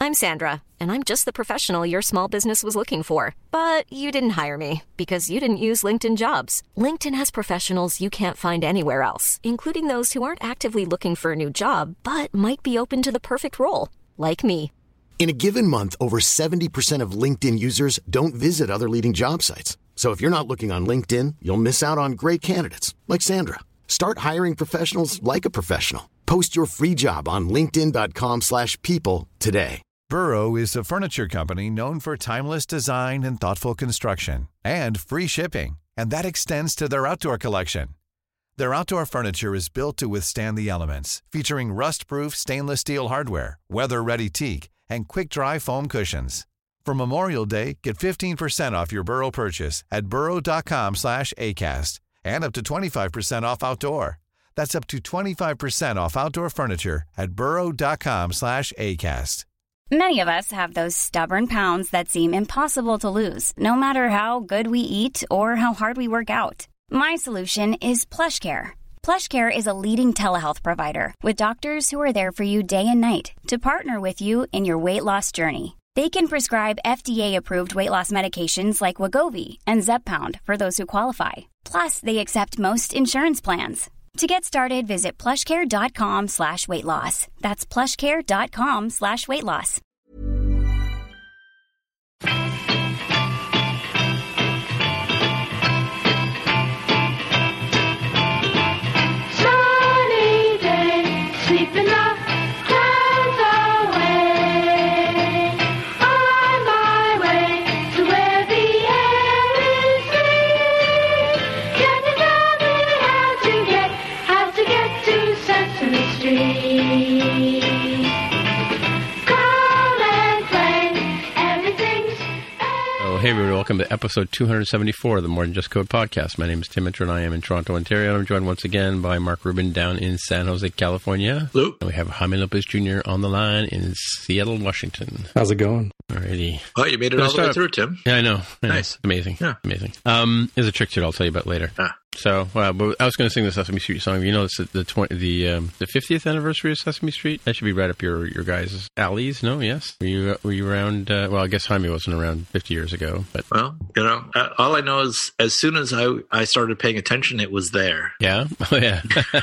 I'm Sandra, and I'm just the professional your small business was looking for. But you didn't hire me because you didn't use LinkedIn Jobs. LinkedIn has professionals you can't find anywhere else, including those who aren't actively looking for a new job, but might be open to the perfect role, like me. In a given month, over 70% of LinkedIn users don't visit other leading job sites. So if you're not looking on LinkedIn, you'll miss out on great candidates like Sandra. Start hiring professionals like a professional. Post your free job on linkedin.com/people today. Burrow is a furniture company known for timeless design and thoughtful construction and free shipping, and that extends to their outdoor collection. Their outdoor furniture is built to withstand the elements, featuring rust-proof stainless steel hardware, weather-ready teak, and quick-dry foam cushions. For Memorial Day, get 15% off your Burrow purchase at burrow.com/ACAST and up to 25% off outdoor. That's up to 25% off outdoor furniture at burrow.com/ACAST. Many of us have those stubborn pounds that seem impossible to lose, no matter how good we eat or how hard we work out. My solution is PlushCare. PlushCare is a leading telehealth provider with doctors who are there for you day and night to partner with you in your weight loss journey. They can prescribe FDA-approved weight loss medications like Wegovy and Zepbound for those who qualify. Plus, they accept most insurance plans. To get started, visit plushcare.com/weightloss. That's plushcare.com/weightloss. Sunny day, sweeping the clouds away. On my way to where the air is free. Can you tell me how to get to Sesame Street? Come and play, everything's Oh, hey everybody, welcome to episode 274 of the More Than Just Code podcast. My name is Tim Mitchell and I am in Toronto, Ontario, and I'm joined once again by Mark Rubin down in San Jose, California. Hello. And we have Jaime Lopez Jr. on the line in Seattle, Washington. How's it going? Alrighty. Oh, you made it all the way through, Tim. Yeah, I know. Nice. Amazing. Yeah. Amazing. There's a trick to it I'll tell you about later. So, but I was going to sing the Sesame Street song. You know, it's the 50th anniversary of Sesame Street. That should be right up your guys' alleys. No, yes. Were you around? Well, I guess Jaime wasn't around 50 years ago, but Well, all I know is as soon as I started paying attention, it was there. yeah, oh yeah.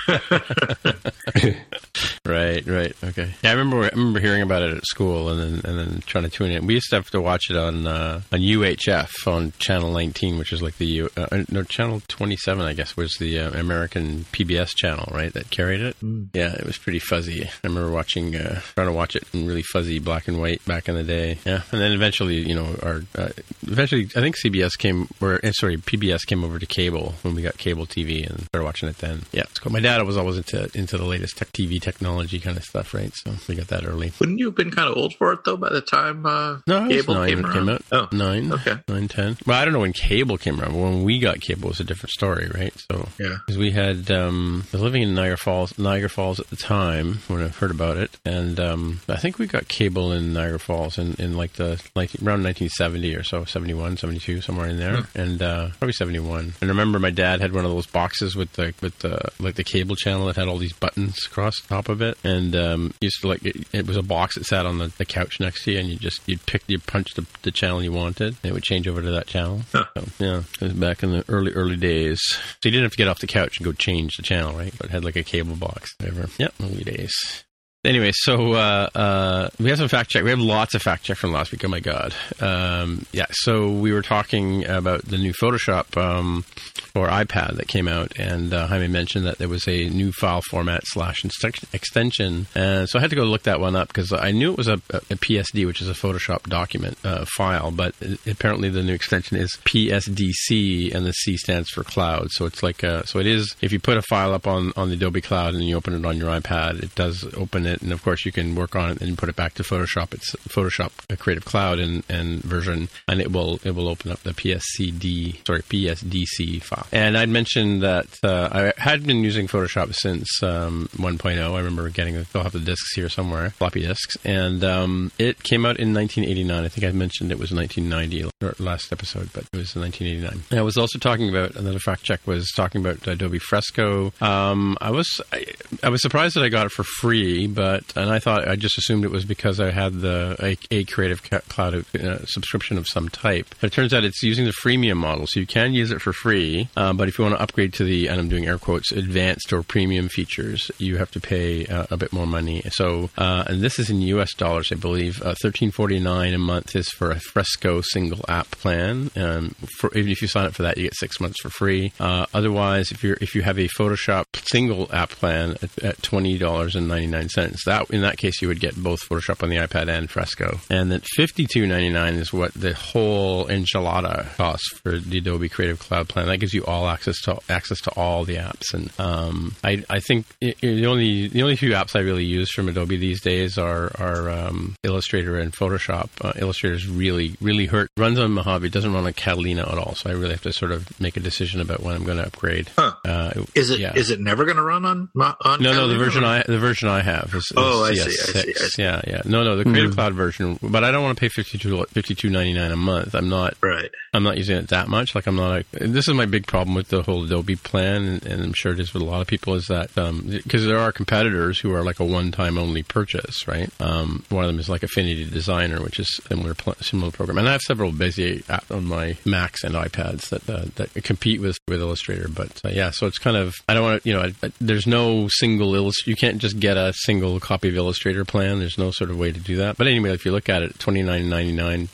Right. Okay. Yeah, I remember hearing about it at school and then trying to tune in. We used to have to watch it on UHF on Channel 19, which is like the Channel 27. I guess was the American PBS channel, right, that carried it. Yeah, it was pretty fuzzy. I remember trying to watch it in really fuzzy black and white back in the day. Yeah, and then eventually, eventually I think PBS came over to cable when we got cable TV and started watching it then. Yeah, it's cool. My dad was always into the latest TV technology kind of stuff, right? So we got that early. Wouldn't you have been kind of old for it though by the time No, cable came out? Oh, 9. Okay. 9, 10. Well, I don't know when cable came around. When we got cable, it was a different story, right? So yeah, because we had I was living in Niagara Falls at the time when I heard about it, and I think we got cable in Niagara Falls in around 1970 or so, 71, 72, somewhere in there, and probably 71. And I remember my dad had one of those boxes with the cable channel that had all these buttons across the top of it, and used to it was a box that sat on the couch next to you, and you'd punch the channel you wanted, and it would change over to that channel. Huh. So, yeah, it was back in the early days. So you didn't have to get off the couch and go change the channel, right? But it had like a cable box, whatever. Yep, early days. Anyway, so we have some fact check. We have lots of fact check from last week. Oh my god! So we were talking about the new Photoshop for iPad that came out, and Jaime mentioned that there was a new file format / extension, and so I had to go look that one up because I knew it was a PSD, which is a Photoshop document file, but apparently the new extension is PSDC, and the C stands for cloud. So it's like so it is. If you put a file up on the Adobe Cloud and you open it on your iPad, it does open it, and of course you can work on it and put it back to Photoshop. It's Photoshop Creative Cloud and version, and it will open up the PSDC file. And I'd mentioned that I had been using Photoshop since 1.0. I remember they'll have the discs here somewhere, floppy disks, and it came out in 1989. I think I mentioned it was 1990 last episode, but it was 1989. And I was also talking about, another fact check was talking about Adobe Fresco. I was surprised that I got it for free, but and I just assumed it was because I had a Creative Cloud subscription of some type. But it turns out it's using the freemium model, so you can use it for free. But if you want to upgrade to the, and I'm doing air quotes, advanced or premium features, you have to pay a bit more money. So, and this is in US dollars, I believe. $13.49 a month is for a Fresco single app plan. Even if you sign up for that, you get 6 months for free. Otherwise, if you have a Photoshop single app plan at $20.99, that in that case you would get both Photoshop on the iPad and Fresco. And then $52.99 is what the whole enchilada costs for the Adobe Creative Cloud plan. That gives you all access to all the apps. And I think the only few apps I really use from Adobe these days are Illustrator and Photoshop. Illustrator's really runs on Mojave. It doesn't run on Catalina at all, so I really have to sort of make a decision about when I'm going to upgrade. Huh. Is it never going to run on No, Catalina? the version I have is I CS6. see. Yeah. No, the Creative Cloud version, but I don't want to pay $52.99 a month. I'm not using it that much. Like this is my big problem with the whole Adobe plan, and I'm sure it is with a lot of people, is that because there are competitors who are like a one-time only purchase, right? One of them is like Affinity Designer, which is similar program, and I have several busy apps on my Macs and iPads that compete with Illustrator. But so it's kind of, I don't want to, there's no single you can't just get a single copy of Illustrator plan. There's no sort of way to do that. But anyway, if you look at it, $20.99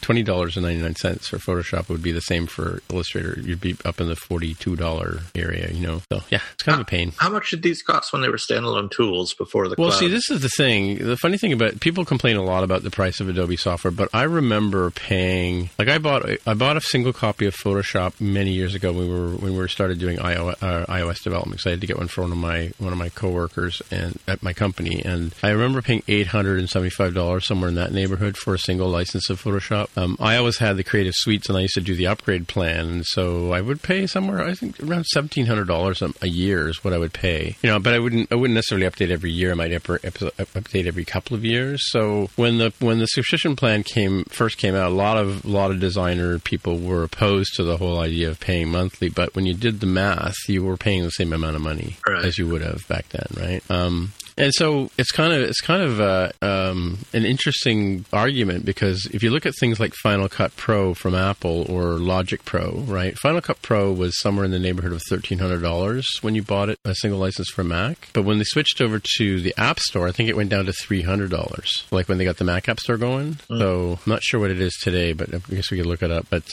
for Photoshop would be the same for Illustrator. You'd be up in the $42 area, So yeah, it's kind of a pain. How much did these cost when they were standalone tools before the cloud? Well, see, this is the thing. The funny thing about people complain a lot about the price of Adobe software, but I remember paying, like I bought a single copy of Photoshop many years ago when we were started doing iOS development. So I had to get one for one of my coworkers and at my company, and I remember paying $875 somewhere in that neighborhood for a single license of Photoshop. I always had the Creative Suites, and I used to do the upgrade plan, and so I would pay somewhere, I think around $1,700 a year is what I would pay. But I wouldn't necessarily update every year. I might update every couple of years. So when the subscription plan first came out, a lot of designer people were opposed to the whole idea of paying monthly. But when you did the math, you were paying the same amount of money as you would have back then, right? And so it's kind of an interesting argument, because if you look at things like Final Cut Pro from Apple or Logic Pro, right? Final Cut Pro was somewhere in the neighborhood of $1,300 when you bought it, a single license for Mac. But when they switched over to the App Store, I think it went down to $300, like when they got the Mac App Store going. So I'm not sure what it is today, but I guess we could look it up. But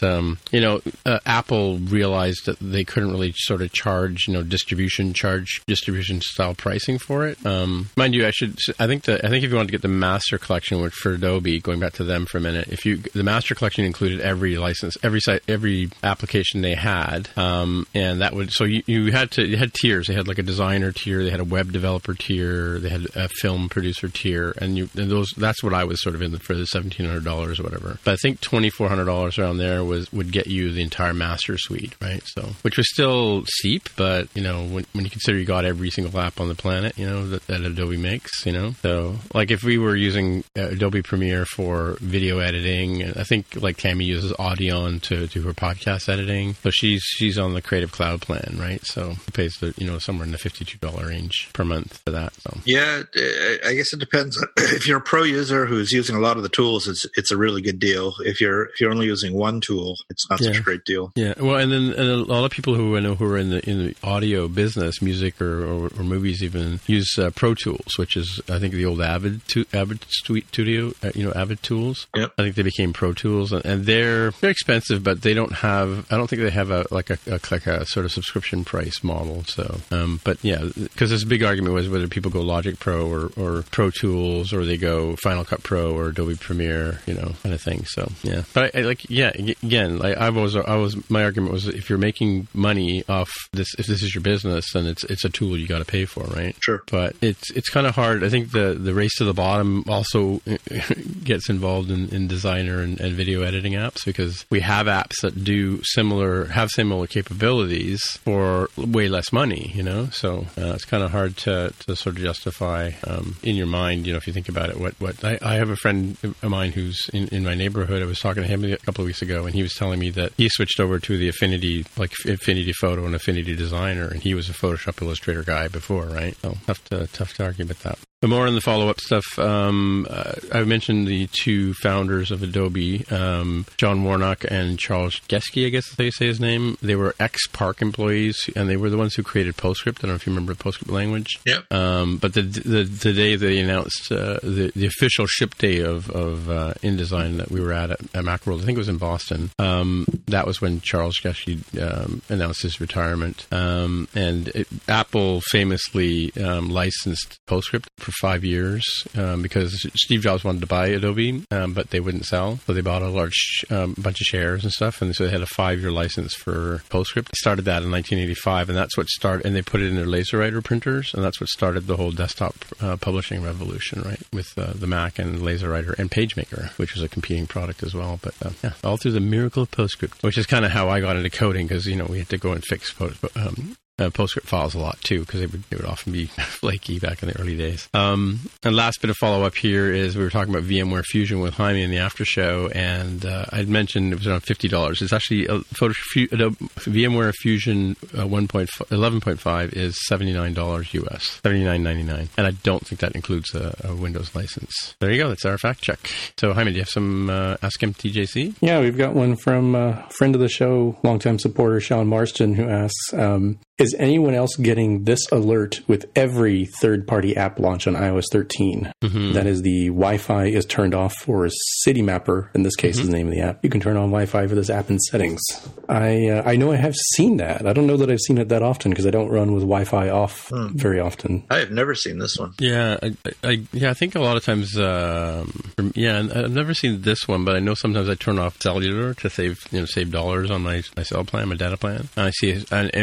Apple realized that they couldn't really sort of charge distribution style pricing for it. Mind you, I think if you wanted to get the Master Collection, which for Adobe, going back to them for a minute, the Master Collection included every license, every site, every application they had, and that would, so you had tiers. They had like a designer tier, they had a web developer tier, they had a film producer tier, and that's what I was sort of in for the $1,700 or whatever. But I think $2,400 around there would get you the entire Master Suite, right? So, which was still steep, but when you consider you got every single app on the planet, that Adobe makes, So, like if we were using Adobe Premiere for video editing, I think like Tammy uses Audion to do her podcast editing. So she's on the Creative Cloud plan, right? So she pays somewhere in the $52 range per month for that. So yeah, I guess it depends. If you're a pro user who's using a lot of the tools, it's a really good deal. If you're only using one tool, it's not such a great deal. Yeah, well, and a lot of people who I know who are in the audio business, music or movies even, use Pro Tools, which is I think the old Avid Studio, Avid tools. Yep. I think they became Pro Tools, and they're expensive, but they don't have. I don't think they have a sort of subscription price model. So, but yeah, because this big argument was whether people go Logic Pro or Pro Tools, or they go Final Cut Pro or Adobe Premiere, kind of thing. So yeah, but my argument was, if you're making money off this, if this is your business, then it's a tool you got to pay for, right? Sure. But it's kind of hard. I think the race to the bottom also gets involved in designer and video editing apps, because we have apps that have similar capabilities for way less money, So it's kind of hard to sort of justify in your mind, if you think about it. What I have a friend of mine who's in my neighborhood. I was talking to him a couple of weeks ago, and he was telling me that he switched over to the Affinity Photo and Affinity Designer, and he was a Photoshop Illustrator guy before, right? So tough to argue about that. But more on the follow-up stuff. I mentioned the two founders of Adobe, John Warnock and Charles Geschke, I guess they say his name. They were ex-Park employees, and they were the ones who created PostScript. I don't know if you remember the PostScript language. Yep. But the day they announced the official ship day of InDesign that we were at Macworld, I think it was in Boston, that was when Charles Geschke announced his retirement. Apple famously licensed PostScript for 5 years because Steve Jobs wanted to buy Adobe, but they wouldn't sell. So they bought a large bunch of shares and stuff, and so they had a 5-year license for PostScript. They started that in 1985, and that's what started, and they put it in their LaserWriter printers, and that's what started the whole desktop publishing revolution, right, with the Mac and LaserWriter and PageMaker, which was a competing product as well. But all through the miracle of PostScript, which is kind of how I got into coding, because we had to go and fix PostScript files a lot too, because they would often be flaky back in the early days. And last bit of follow-up here is we were talking about VMware Fusion with Jaime in the after show, and I'd mentioned it was around $50. It's actually VMware Fusion 11.5 is $79 US, $79.99, and I don't think that includes a Windows license. There you go. That's our fact check. So Jaime, do you have some Ask Him TJC? Yeah, we've got one from a friend of the show, longtime supporter Sean Marston, who asks, is anyone else getting this alert with every third-party app launch on iOS 13? Mm-hmm. That is, the Wi-Fi is turned off for CityMapper, in this case is the name of the app. You can turn on Wi-Fi for this app in settings. I know I have seen that. I don't know that I've seen it that often because I don't run with Wi-Fi off very often. I have never seen this one. Yeah, I think a lot of times, I've never seen this one, but I know sometimes I turn off cellular to save dollars on my cell plan, my data plan. And I see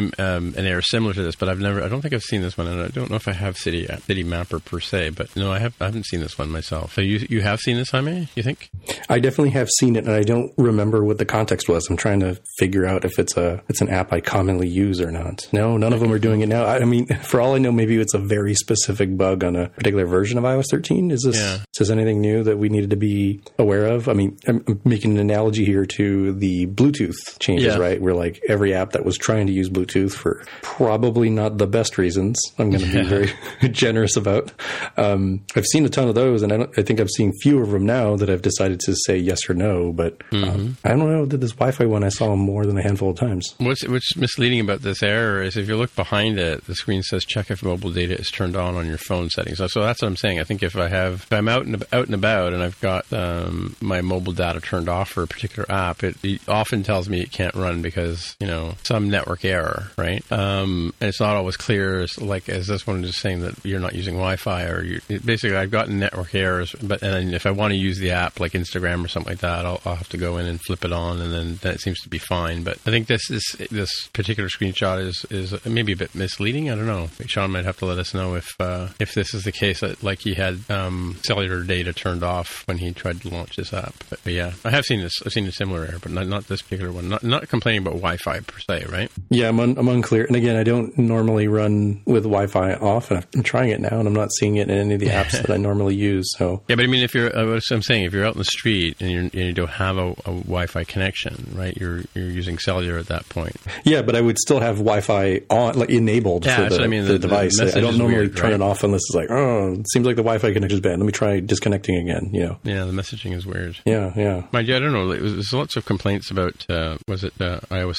an error similar to this, but I don't think I've seen this one, and I don't know if I have CityMapper per se, but no, I haven't seen this one myself. So you have seen this, Jaime, you think? I definitely have seen it, and I don't remember what the context was. I'm trying to figure out if it's an app I commonly use or not. No, none of them are doing it now. I mean, for all I know, maybe it's a very specific bug on a particular version of iOS 13. Is this anything new that we needed to be aware of? I mean, I'm making an analogy here to the Bluetooth changes, right? Where like every app that was trying to use Bluetooth for probably not the best reasons, I'm going to be very generous about. I've seen a ton of those, and I think I've seen fewer of them now that I've decided to say yes or no. But I don't know. Did this Wi-Fi one I saw more than a handful of times. What's misleading about this error is if you look behind it, the screen says check if mobile data is turned on your phone settings. So that's what I'm saying. I think if I'm out and about and I've got my mobile data turned off for a particular app, it often tells me it can't run because some network error, right? And it's not always clear, as this one is saying that you're not using Wi-Fi, or basically I've gotten network errors, and then if I want to use the app like Instagram or something like that, I'll have to go in and flip it on, and then it seems to be fine. But I think this particular screenshot is maybe a bit misleading. I don't know. Sean might have to let us know if this is the case, that like he had cellular data turned off when he tried to launch this app. But yeah, I have seen this. I've seen a similar error, but not this particular one. Not complaining about Wi-Fi per se, right? Yeah, I'm unclear. And again, I don't normally run with Wi-Fi off, and I'm trying it now, and I'm not seeing it in any of the apps that I normally use. So yeah, but I mean, if you're out in the street and you don't have a Wi-Fi connection, right? You're using cellular at that point. Yeah, but I would still have Wi-Fi on, like enabled for the device. I don't normally turn it off unless it's like, it seems like the Wi-Fi connection is bad. Let me try disconnecting again. Yeah, the messaging is weird. Yeah. Mind you, I don't know. There's lots of complaints about was it iOS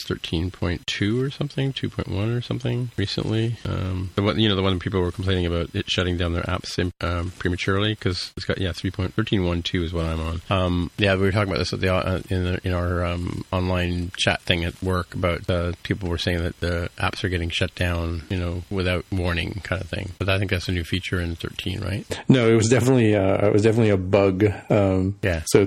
13.2 or something, 2.1 or something recently. The one people were complaining about it shutting down their apps prematurely because it's got 13.12 is what I'm on. We were talking about this at in our online chat thing at work about people were saying that the apps are getting shut down, without warning, kind of thing. But I think that's a new feature in 13, right? No, it was definitely a bug. So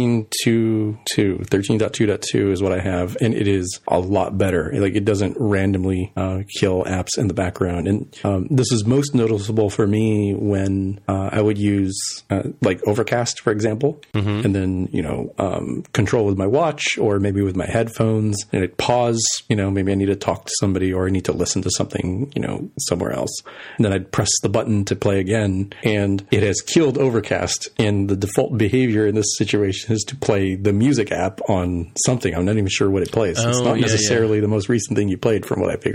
13.2.2 is what I have, and it is a lot better. Like it doesn't randomly kill apps in the background, and this is most noticeable for me when I would use like Overcast, for example, and then control with my watch or maybe with my headphones, and it pause. Maybe I need to talk to somebody or I need to listen to something, somewhere else, and then I'd press the button to play again, and it has killed Overcast. And the default behavior in this situation is to play the music app on something. I'm not even sure what it plays. It's not necessarily the most recent thing you played, from what I figured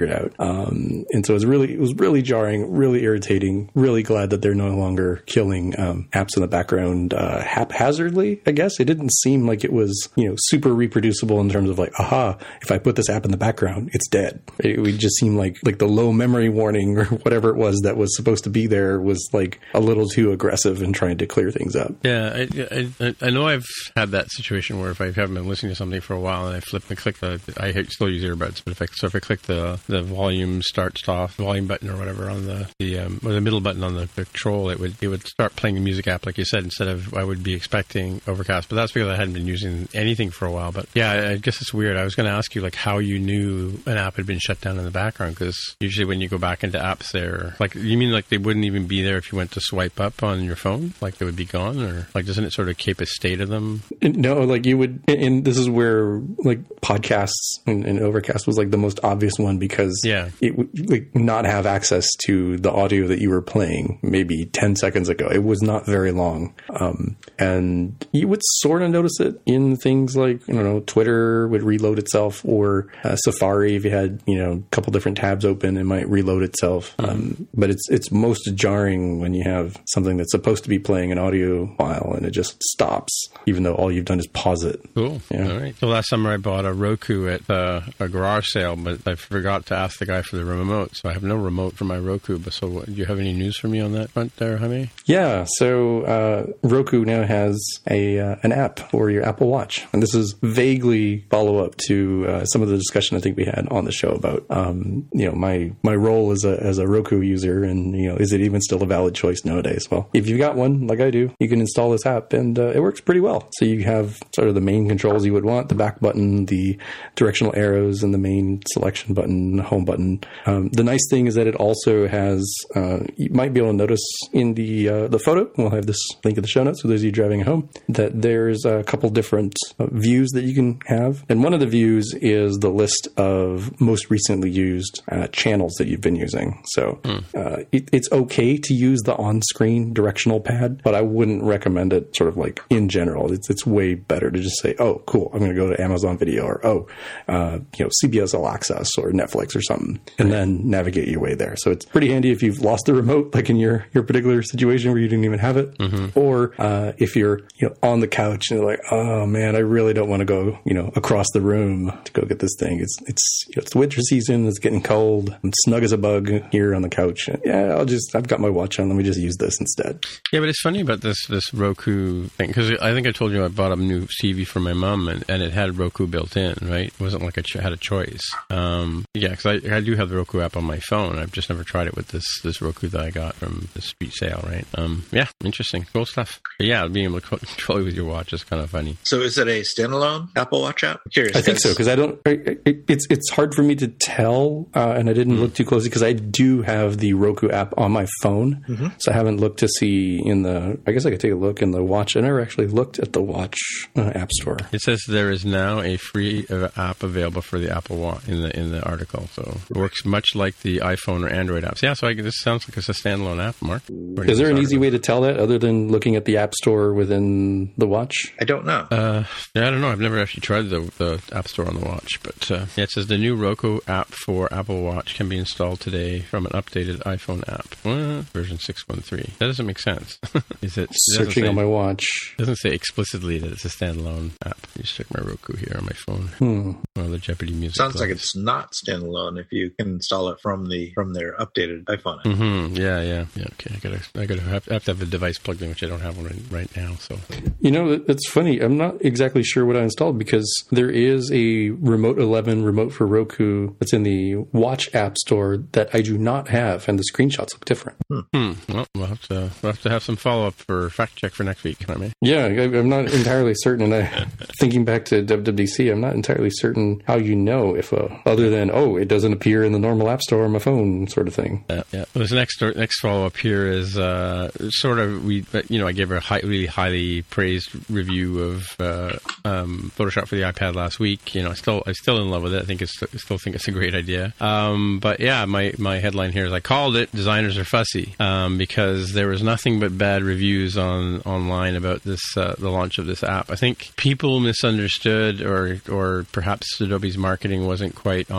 figured out. And so it was really jarring, really irritating, really glad that they're no longer killing apps in the background haphazardly, I guess. It didn't seem like it was, super reproducible in terms of like, aha, if I put this app in the background, it's dead. It would just seem like the low memory warning or whatever it was that was supposed to be there was like a little too aggressive in trying to clear things up. Yeah, I know I've had that situation where if I haven't been listening to something for a while and I click I still use earbuds, but if I click the volume volume button or whatever on the middle button on the control, it would start playing the music app like you said, instead of I would be expecting Overcast. But that's because I hadn't been using anything for a while. But yeah, I guess it's weird. I was going to ask you like how you knew an app had been shut down in the background, because usually when you go back into apps there, like you mean like they wouldn't even be there if you went to swipe up on your phone, like they would be gone, or like doesn't it sort of keep a state of them? No, like you would, and this is where like podcasts and Overcast was like the most obvious one, because it would like not have access to the audio that you were playing maybe 10 seconds ago. It was not very long. And you would sort of notice it in things like, Twitter would reload itself, or Safari, if you had, a couple different tabs open, it might reload itself. But it's most jarring when you have something that's supposed to be playing an audio file and it just stops, even though all you've done is pause it. Cool. Yeah. All right. So last summer I bought a Roku at a garage sale, but I forgot to ask the guy for the remote. So I have no remote for my Roku. But so do you have any news for me on that front there, Jaime? Yeah. So Roku now has an app for your Apple Watch. And this is vaguely follow-up to some of the discussion I think we had on the show about, my role as a Roku user, and, is it even still a valid choice nowadays? Well, if you've got one, like I do, you can install this app, and it works pretty well. So you have sort of the main controls you would want, the back button, the directional arrows, and the main selection button, home button. The nice thing is that it also has, you might be able to notice in the photo, we'll have this link in the show notes for those of you driving home, that there's a couple different views that you can have. And one of the views is the list of most recently used channels that you've been using. So it's okay to use the on-screen directional pad, but I wouldn't recommend it sort of like in general. It's way better to just say, oh, cool, I'm going to go to Amazon Video, or CBS All Access or Netflix or something, and then navigate your way there. So it's pretty handy if you've lost the remote, like in your particular situation where you didn't even have it, or if you're on the couch and you're like, oh man, I really don't want to go across the room to go get this thing. It's the winter season. It's getting cold. I'm snug as a bug here on the couch. Yeah, I've got my watch on. Let me just use this instead. Yeah, but it's funny about this Roku thing, because I think I told you I bought a new TV for my mom, and it had Roku built in, right? It wasn't like I had a choice. Because I do have the Roku app on my phone. I've just never tried it with this Roku that I got from the street sale, right? Interesting. Cool stuff. But yeah, being able to control it with your watch is kind of funny. So is it a standalone Apple Watch app? I'm curious. I think so, because I don't. It's hard for me to tell, and I didn't look too closely because I do have the Roku app on my phone, so I haven't looked to see in the. I guess I could take a look in the watch. I never actually looked at the watch app store. It says there is now a free app available for the Apple Watch in the article. So it works much like the iPhone or Android apps. Yeah, so this sounds like it's a standalone app, Mark. Is there an easy way to tell that other than looking at the app store within the watch? I don't know. I don't know. I've never actually tried the app store on the watch, but it says the new Roku app for Apple Watch can be installed today from an updated iPhone app, version 6.13. That doesn't make sense. Is it searching on my watch? It doesn't say explicitly that it's a standalone app. You just check my Roku here on my phone. Or the Jeopardy music. Sounds like it's not standalone if you can install it from their updated iPhone app. Yeah. Okay, I have to have a device plugged in, which I don't have one right now. So it's funny. I'm not exactly sure what I installed, because there is a Remote 11 remote for Roku that's in the Watch app store that I do not have, and the screenshots look different. Well, we'll have to have some follow up for fact check for next week, Jaime. Yeah, I'm not entirely certain, and thinking back to WWDC, I'm not entirely certain how if other than it doesn't appear in the normal app store on my phone, sort of thing. Yeah. Well, this next follow up here is sort of I gave a really highly praised review of Photoshop for the iPad last week. I'm still in love with it. I still think it's a great idea. But yeah, my headline here is I called it "Designers Are Fussy," because there was nothing but bad reviews online about this the launch of this app. I think people misunderstood, or perhaps Adobe's marketing wasn't quite on point.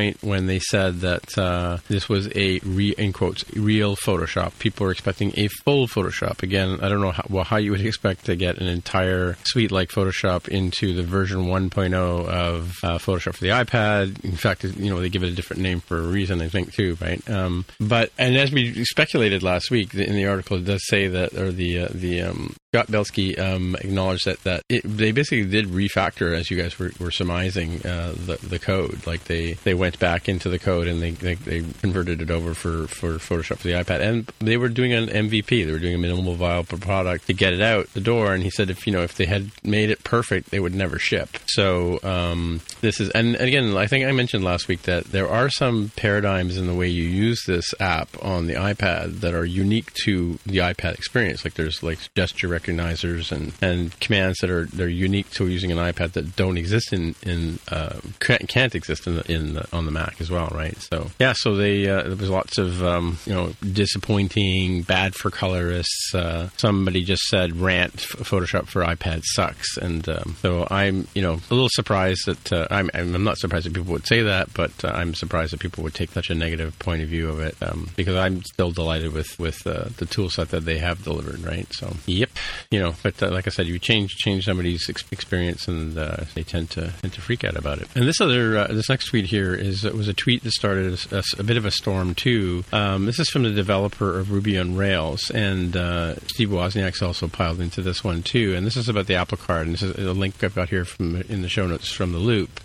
point when they said that this was a in quotes real Photoshop. People were expecting a full Photoshop. Again, I don't know how you would expect to get an entire suite like Photoshop into the version 1.0 of Photoshop for the iPad. In fact, they give it a different name for a reason, I think, too, right? But as we speculated last week in the article, it does say that, or Scott Belsky acknowledged that they basically did refactor, as you guys were surmising, the code. Like they went back into the code and they converted it over for Photoshop for the iPad, and they were doing an MVP. They were doing a minimal viable product to get it out the door. And he said if they had made it perfect, they would never ship. So this is, and again, I think I mentioned last week that there are some paradigms in the way you use this app on the iPad that are unique to the iPad experience. Like there's like gesture recognizers and commands that are unique to using an iPad that don't exist can't exist on the Mac as well, right? So yeah, so there was lots of disappointing, bad for colorists. Somebody just said rant Photoshop for iPad sucks, and so I'm a little surprised that I'm not surprised that people would say that, but I'm surprised that people would take such a negative point of view of it, because I'm still delighted with the tool set that they have delivered, right? So yep, but like I said, you change somebody's experience, and they tend to freak out about it. And this next tweet here was a tweet that started a bit of a storm too. This is from the developer of Ruby on Rails, and Steve Wozniak's also piled into this one too. And this is about the Apple Card, and this is a link I've got here in the show notes from the Loop.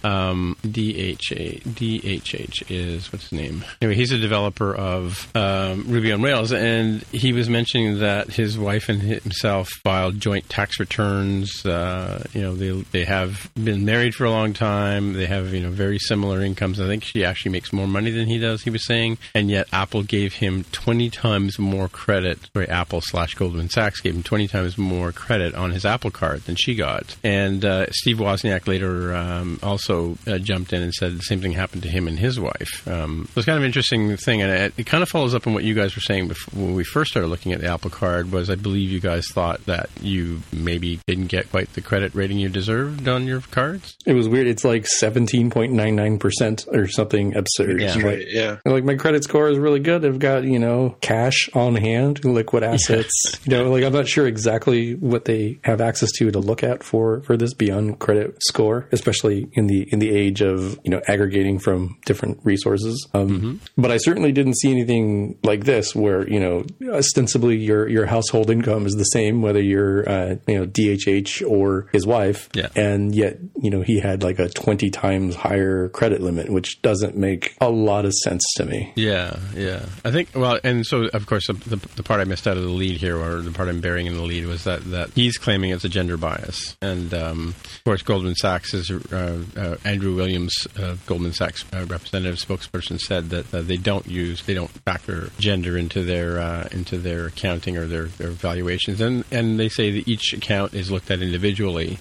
DHH is, what's his name? Anyway, he's a developer of Ruby on Rails, and he was mentioning that his wife and himself filed joint tax returns. They have been married for a long time. They have very similar incomes. I think she actually makes more money than he does, he was saying, and yet Apple gave him 20 times more credit. Sorry, Apple/Goldman Sachs gave him 20 times more credit on his Apple Card than she got. And Steve Wozniak later also jumped in and said the same thing happened to him and his wife. It was kind of an interesting thing, and it kind of follows up on what you guys were saying when we first started looking at the Apple Card. Was I believe you guys thought that you maybe didn't get quite the credit rating you deserved on your cards? It was weird. It's like 17.99% or something absurd. Yeah. Right, yeah. Like my credit score is really good. I've got, cash on hand, liquid assets. Yeah. I'm not sure exactly what they have access to look at for this beyond credit score, especially in the age of, aggregating from different resources. But I certainly didn't see anything like this where, ostensibly your household income is the same, whether you're, DHH or his wife. Yeah. And yet, he had like a 20 times higher credit limit, which doesn't make a lot of sense to me. Yeah. I think, well, and so, of course, the part I missed out of the lead here, or the part I'm burying in the lead, was that he's claiming it's a gender bias. And, of course, Goldman Sachs is, Andrew Williams, Goldman Sachs representative spokesperson, said that they don't factor gender into their accounting or their valuations. And they say that each account is looked at individually.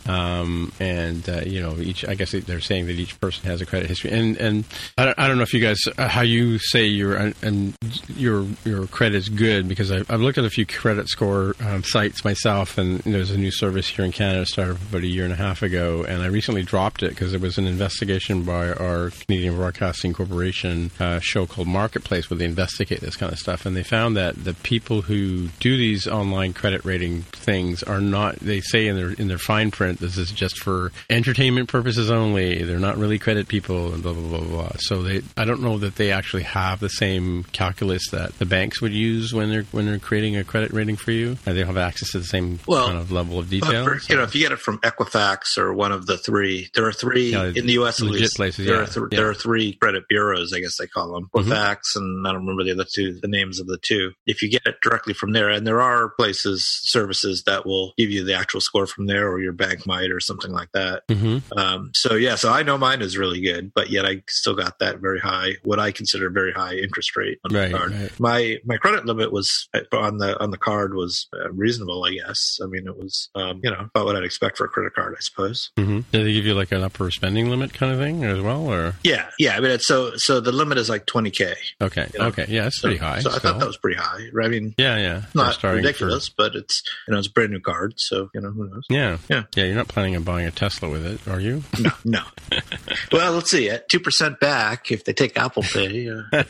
Each, I guess they're saying that each person has a credit history. And I don't know if you guys, how you say your credit is good, because I've looked at a few credit score sites myself, and there's a new service here in Canada started about a year and a half ago, and I recently dropped it because there was an investigation by our Canadian Broadcasting Corporation show called Marketplace, where they investigate this kind of stuff, and they found that the people who do these online credit rating things are not, they say in their fine print, this is just for entertainment purposes only. They're not really credit people, and blah blah blah blah. So I don't know that they actually have the same calculus that the banks would use when they're creating a credit rating for you. They don't have access to the same kind of level of detail. If you get it from Equifax or one of the three, there are three in the U.S. at least. Places, there are three credit bureaus, I guess they call them. Equifax, and I don't remember the names of the two. If you get it directly from there, and there are services that will give you the actual score from there, or your bank might, or something like that. So I know mine is really good, but yet I still got that very high, what I consider very high interest rate on the card. Right. My credit limit was on the card was reasonable, I guess. I mean, it was about what I'd expect for a credit card, I suppose. Did they give you like an upper spending limit kind of thing as well, or? Yeah. I mean, so the limit is like $20K. Okay, yeah, that's pretty high. So I thought that was pretty high. I mean, yeah, not ridiculous, but it's brand new card, so who knows? Yeah. Yeah. You're not planning on buying a Tesla with it, are you? No. Well, let's see. At 2% back, if they take Apple Pay. Yeah,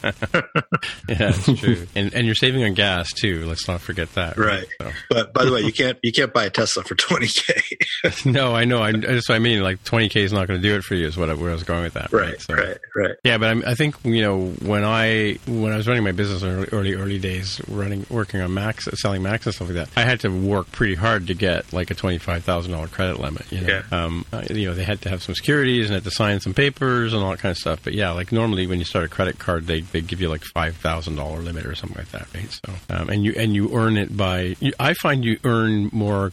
it's true. And you're saving on gas too. Let's not forget that. Right. So. But by the way, you can't buy a Tesla for $20,000. No, I know. That's what I mean. Like $20,000 is not going to do it for you. Is where I was going with that. Right. So, Right. Yeah, but I think when I was running my business in early days, working on Macs, selling Macs and stuff like that, I had to work pretty hard to get like a $25,000 credit limit. Yeah. They had to have some securities and had to sign some papers and all that kind of stuff. But yeah, like normally when you start a credit card, they give you like $5,000 limit or something like that, right? So and you earn it by. I find you earn more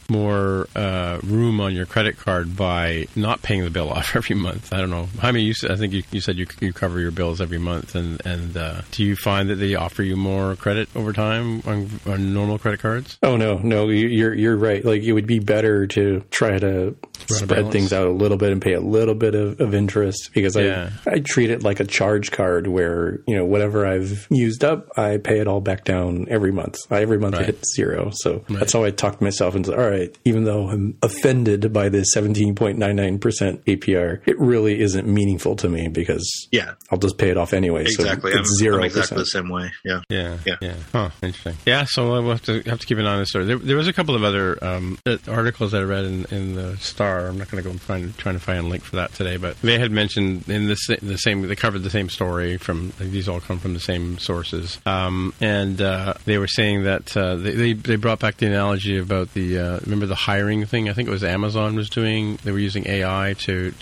room on your credit card by not paying the bill off every month. I don't know. I mean, I think you said you cover your bills every month, and do you find that they offer you more credit over time on normal credit cards? Oh no, you're right. Like it would be better to try to spread things out a little bit and pay a little bit of interest, because I treat it like a charge card where whatever I've used up, I pay it all back down every month. Every month I hit zero. So that's how I talked myself into, all right, even though I'm offended by this 17.99% APR, it really isn't meaningful to me because I'll just pay it off anyway. Exactly. So it's 0%. I'm exactly the same way. Yeah. Huh, interesting. Yeah, so we'll have to keep an eye on this story. There was a couple of other articles that I read in the Star. I'm not going to go trying to find a link for that today, but they had mentioned in the same. They covered the same story from. These all come from the same sources, and they were saying that they brought back the analogy about the remember the hiring thing. I think it was Amazon was doing. They were using AI to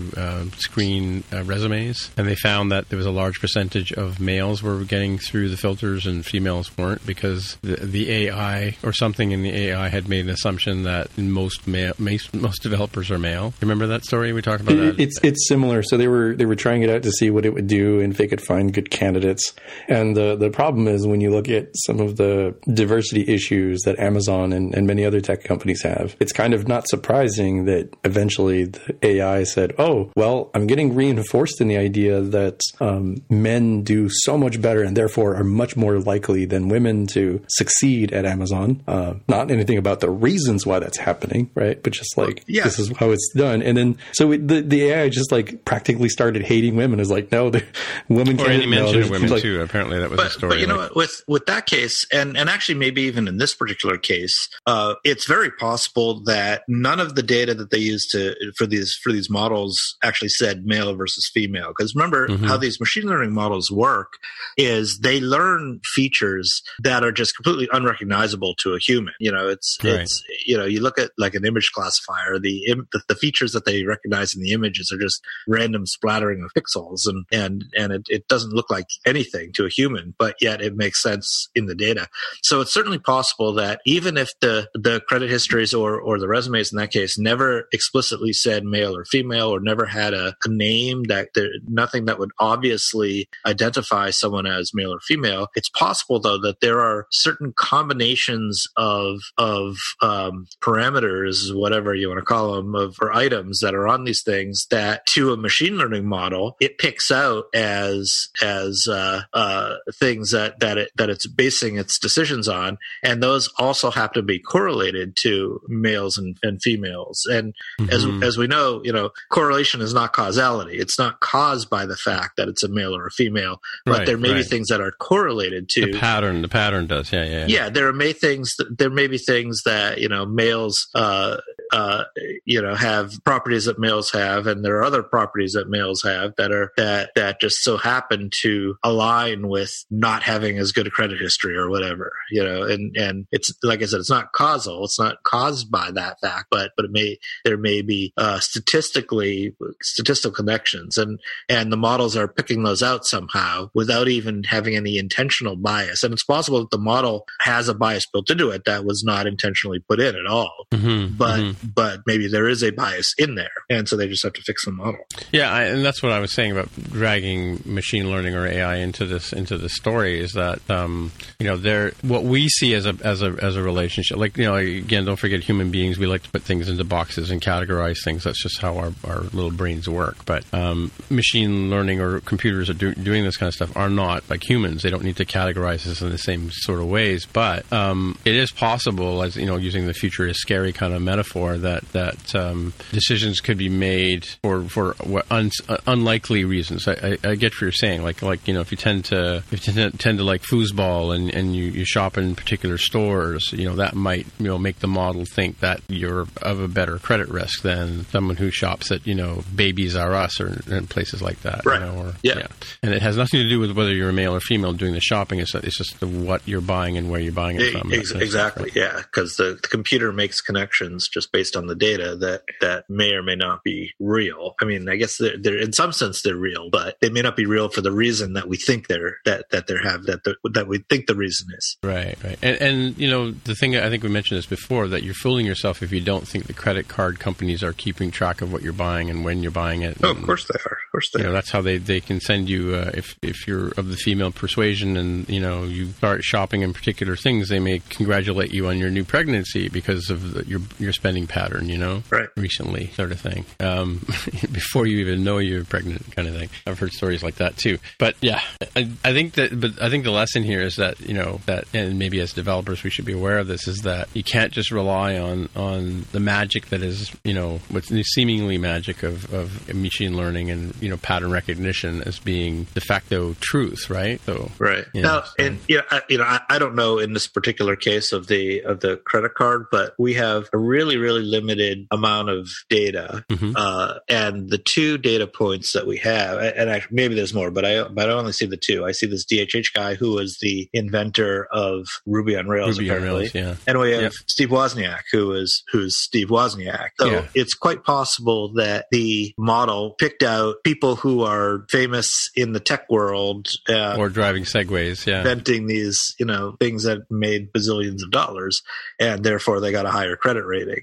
screen resumes, and they found that there was a large percentage of males were getting through the filters and females weren't, because the AI or something in the AI had made an assumption that most developers are male. Remember that story we talked about? It's similar. So they were trying it out to see what it would do and if they could find good candidates. And the problem is when you look at some of the diversity issues that Amazon and many other tech companies have, it's kind of not surprising that eventually the AI said, oh, well, I'm getting reinforced in the idea that men do so much better and therefore are much more likely than women to succeed at Amazon. Not anything about the reasons why that's happening, right? But just like, this is how it's done. And then, so the AI just like practically started hating women. Is like, no, the women can't. Or any mention of women too. Apparently that was the story. But you know, with that case, and actually maybe even in this particular case, it's very possible that none of the data that they used for these models actually said male versus female. Because remember how these machine learning models work is they learn features that are just completely unrecognizable to a human. It's you look at like an image classifier, the features that they recognize in the images are just random splattering of pixels, and it doesn't look like anything to a human, but yet it makes sense in the data. So it's certainly possible that even if the credit histories or the resumes in that case never explicitly said male or female, or never had a name, that nothing that would obviously identify someone as male or female, it's possible though that there are certain combinations of parameters, whatever you want to call them, or items that are on these things that to a machine learning model it picks out as things that it's basing its decisions on, and those also have to be correlated to males and females. And as we know, correlation is not causality. It's not caused by the fact that it's a male or a female, but there may be things that are correlated to the pattern. The pattern does, yeah. There may be things that males have properties that males have, and there are other properties that males have that just so happen to align with not having as good a credit history or whatever. And it's like I said, it's not causal. It's not caused by that fact, but there may be statistical connections, and the models are picking those out somehow without even having any intentional bias. And it's possible that the model has a bias built into it that was not intentionally put in at all. But maybe there is a bias in there, and so they just have to fix the model. Yeah, and that's what I was saying about dragging machine learning or AI into this story is that what we see as a relationship, like, again, don't forget human beings, we like to put things into boxes and categorize things. That's just how our little brains work. But machine learning or computers are doing this kind of stuff are not like humans. They don't need to categorize this in the same sort of ways. But it is possible, as using the future is scary kind of metaphor, that decisions could be made for unlikely reasons. I get what you're saying. Like if you tend to like foosball and you shop in particular stores, that might make the model think that you're of a better credit risk than someone who shops at Babies R Us or in places like that. Right. Yeah. And it has nothing to do with whether you're a male or female doing the shopping. It's just what you're buying and where you're buying it from. Exactly. Yeah, because the computer makes connections just based on the data that may or may not be real. I mean, I guess they're in some sense they're real, but they may not be real for the reason that we think that we think the reason is. Right. And the thing, I think we mentioned this before, that you're fooling yourself if you don't think the credit card companies are keeping track of what you're buying and when you're buying it. Oh, of course they are. That's how they can send you, if you're of the female persuasion and, you start shopping in particular things, they may congratulate you on your new pregnancy because of your spending pattern, right, recently, sort of thing, before you even know you're pregnant, kind of thing. I've heard stories like that too. But yeah, I think the lesson here is that, and maybe as developers we should be aware of this, is that you can't just rely on the magic that is, what's the seemingly magic of machine learning and, pattern recognition as being de facto truth, right? So, right. And I don't know in this particular case of the credit card, but we have a really, really limited amount of data, and the two data points that we have, and maybe there's more, but I only see the two. I see this DHH guy who was the inventor of Ruby on Rails, apparently, and we have Steve Wozniak, who's Steve Wozniak. So it's quite possible that the model picked out people who are famous in the tech world, or driving Segways, inventing these things that made bazillions of dollars, and therefore they got a higher credit rating.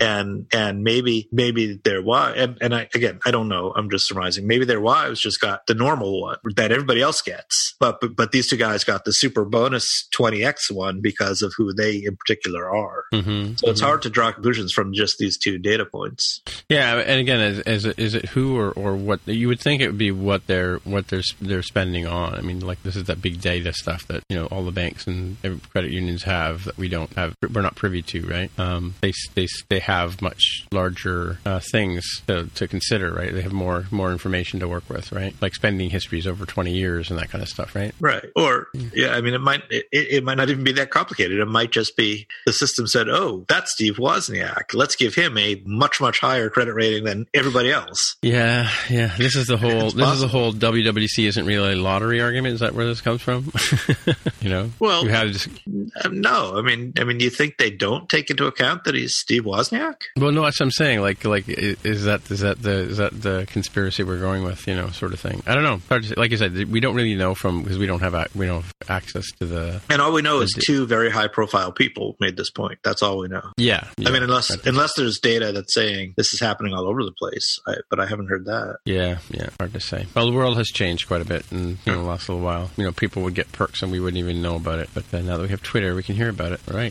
And maybe their wife, and I don't know, I'm just surmising, maybe their wives just got the normal one that everybody else gets, but these two guys got the super bonus 20x one because of who they in particular are. So it's hard to draw conclusions from just these two data points. Yeah, and again, is it who or what? You would think it would be what they're spending on. I mean, like, this is that big data stuff that all the banks and credit unions have that we don't have. We're not privy to, right? They have much larger things to consider, right? They have more information to work with, right? Like spending histories over 20 years and that kind of stuff, right? Right. Or I mean, it might not even be that complicated. It might just be the system said, "Oh, that's Steve Wozniak. Let's give him a much, much higher credit rating than everybody else." Yeah. This is the whole WWDC isn't really a lottery argument. Is that where this comes from? Well, no. I mean, you think they don't take into account that he's Steve Wozniak? Well, no, that's what I'm saying. Like, is that the conspiracy we're going with? Sort of thing. I don't know. Hard to say. Like you said, we don't really know because we don't have access to the. And all we know is two very high profile people made this point. That's all we know. Yeah. I mean, unless there's data that's saying this is happening all over the place, but I haven't heard that. Yeah. Hard to say. Well, the world has changed quite a bit in the last little while. People would get perks and we wouldn't even know about it. But now that we have Twitter, we can hear about it. All right.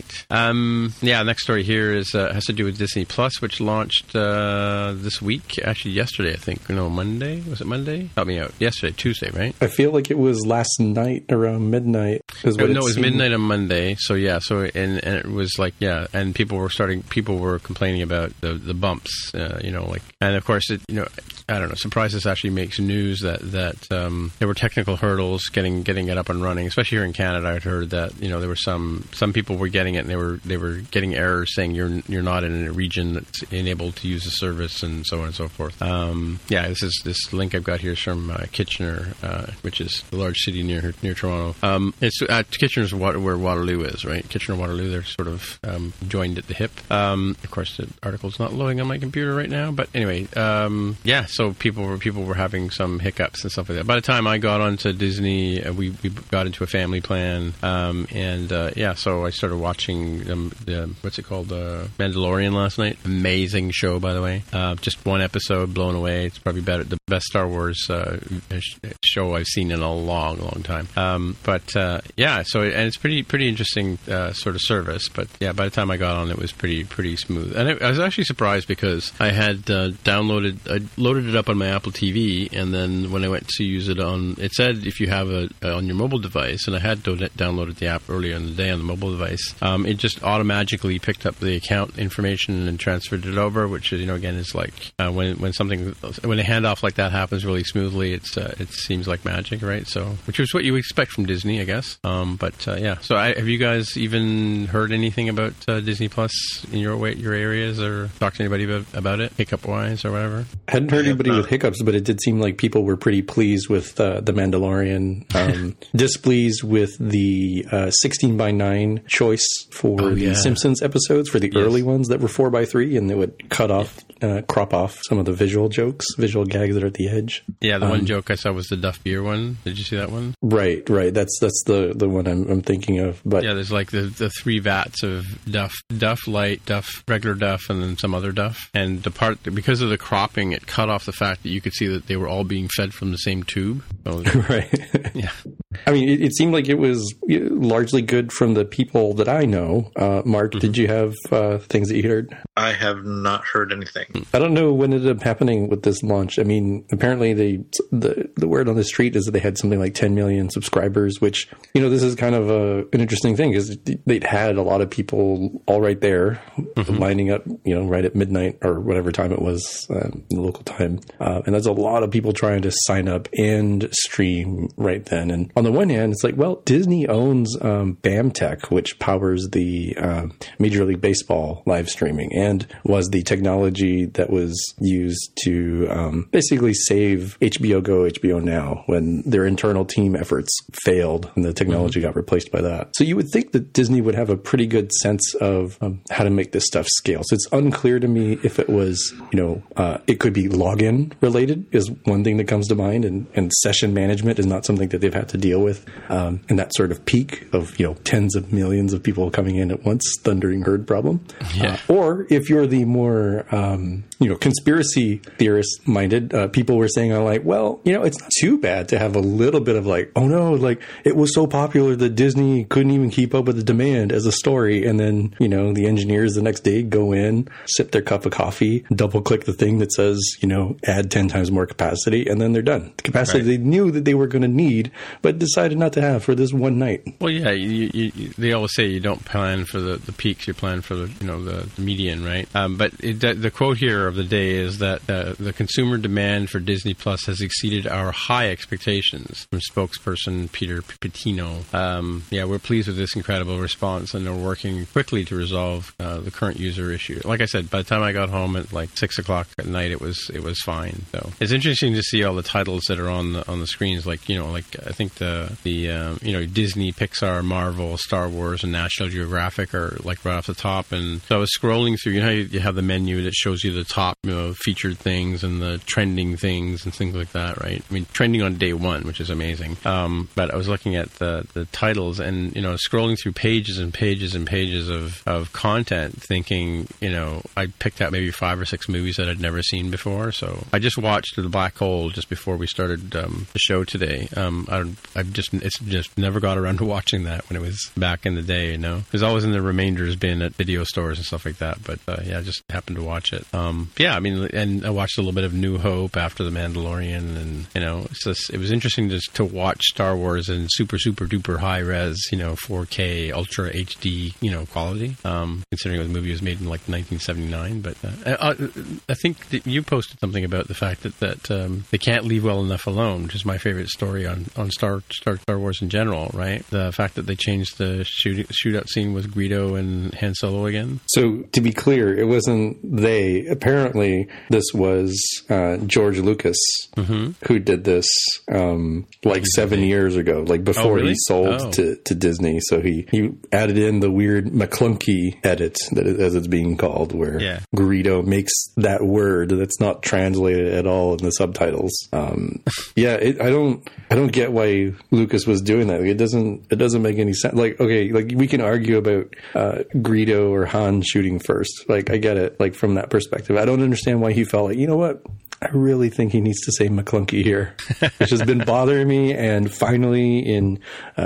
Next story here has to do with Disney Plus, which launched this week. Actually, yesterday, I think. No, Monday? Was it Monday? Help me out. Yesterday, Tuesday, right? I feel like it was last night around midnight. No, it was midnight on Monday. So and it was like, and people were complaining about the bumps, and of course, I don't know, surprised this actually makes news that there were technical hurdles getting it up and running, especially here in Canada. I'd heard that, there were some people were getting it and they were getting errors saying you're not in a region that's enabled to use the service and so on and so forth. This link I've got here is from Kitchener, which is the large city near Toronto. It's Kitchener's where Waterloo is, right? Kitchener-Waterloo, they're sort of joined at the hip. Of course, the article's not loading on my computer right now, but anyway, so people were having some hiccups and stuff like that. By the time I got onto Disney, we got into a family plan, so I started watching the what's it called, Mandalorian last night. Amazing show, by the way. Just one episode, blown away. It's probably the best Star Wars show I've seen in a long, long time. So it's pretty interesting sort of service. But yeah, by the time I got on, it was pretty smooth. And I was actually surprised because I had loaded it up on my Apple TV, and then when I went to use it it said if you have on your mobile device, and I had downloaded the app earlier in the day on the mobile device, it just automatically picked up the account information and transferred it over, which is, again, is like when a handoff like that happens really smoothly, it seems like magic, right? So, which is what you expect from Disney, I guess. So have you guys even heard anything about Disney Plus in your areas, or talked to anybody about it, hiccup-wise or whatever? I hadn't heard anybody with hiccups, but it did seem like people were pretty pleased with the Mandalorian, displeased with the 16:9 choice for the Simpsons episodes, for the early ones that were 4:3, and they would crop off some of the visual gags that are at the edge. Yeah, the one joke I saw was the Duff beer one. Did you see that one? Right. That's the one I'm thinking of. But yeah, there's like the 3 vats of Duff Light, Duff regular Duff, and then some other Duff. And the part, because of the cropping, it cut off the fact that you could see that they were all being fed from the same tube. So, right. Yeah. I mean, it seemed like it was largely good from the people that I know. Mark, did you have things that you heard? I have not heard anything. I don't know what ended up happening with this launch. I mean, apparently the word on the street is that they had something like 10 million subscribers, which, this is kind of an interesting thing, because they'd had a lot of people all right there lining up, right at midnight or whatever time it was, the local time. And that's a lot of people trying to sign up and stream right then. And on the one hand, it's like, well, Disney owns BAMTech, which powers the Major League Baseball live streaming, and was the technology that was used to basically save HBO Go, HBO Now, when their internal team efforts failed and the technology got replaced by that. So you would think that Disney would have a pretty good sense of how to make this stuff scale. So it's unclear to me if it was, it could be login related is one thing that comes to mind, and session management is not something that they've had to deal with. And that sort of peak of, tens of millions of people coming in at once, thundering herd problem. Yeah. Or if you're the more, conspiracy theorist minded, people were saying, well, it's not too bad to have a little bit of like, oh no, like it was so popular that Disney couldn't even keep up with the demand as a story. And then, the engineers the next day go in, sip their cup of coffee, double click the thing that says, add 10 times more capacity, and then they're done. The capacity they knew that they were going to need, but decided not to have for this one night. Well, yeah, they always say you don't plan for the peaks, you plan for the median, right? But the quote here of the day is that the consumer demand for Disney Plus has exceeded our high expectations, from spokesperson Peter Pitino. We're pleased with this incredible response, and are working quickly to resolve the current user issue. Like I said, by the time I got home at like 6 o'clock at night, it was fine. So it's interesting to see all the titles that are on the screens. Like I think the Disney, Pixar, Marvel, Star Wars, and National Geographic are like right off the top. And so I was scrolling through. How you have the menu that shows you the top featured things and the trending things and things like that, right? I mean, trending on day one, which is amazing. But I was looking at the titles and scrolling through pages and pages and pages of content, thinking I picked out maybe 5 or 6 movies that I'd never seen before. So I just watched The Black Hole just before we started the show today. It's just never got around to watching that when it was back in the day. It was always in the remainders bin at video stores and stuff like that. But I just happened to watch it. And I watched a little bit of New Hope after The Mandalorian, and it was interesting to watch Star Wars in super duper high res, 4K ultra HD, quality. Considering the movie was made in like 1979, but I think that you posted something about the fact that they can't leave well enough alone, which is my favorite story on Star Wars in general, right? The fact that they changed the shootout scene with Greedo and Han Solo again. So to be clear, clear, it wasn't they. Apparently, this was George Lucas who did this 7 years ago, like before really? he sold to Disney. So he added in the weird McClunky edit, as it's being called, where Greedo makes that word that's not translated at all in the subtitles. I don't get why Lucas was doing that. It doesn't make any sense. Like, okay, like we can argue about Greedo or Han shooting first. Like, I get it. Like from that perspective, I don't understand why he felt like, you know what? I really think he needs to say McClunky here, which has been bothering me. And finally, in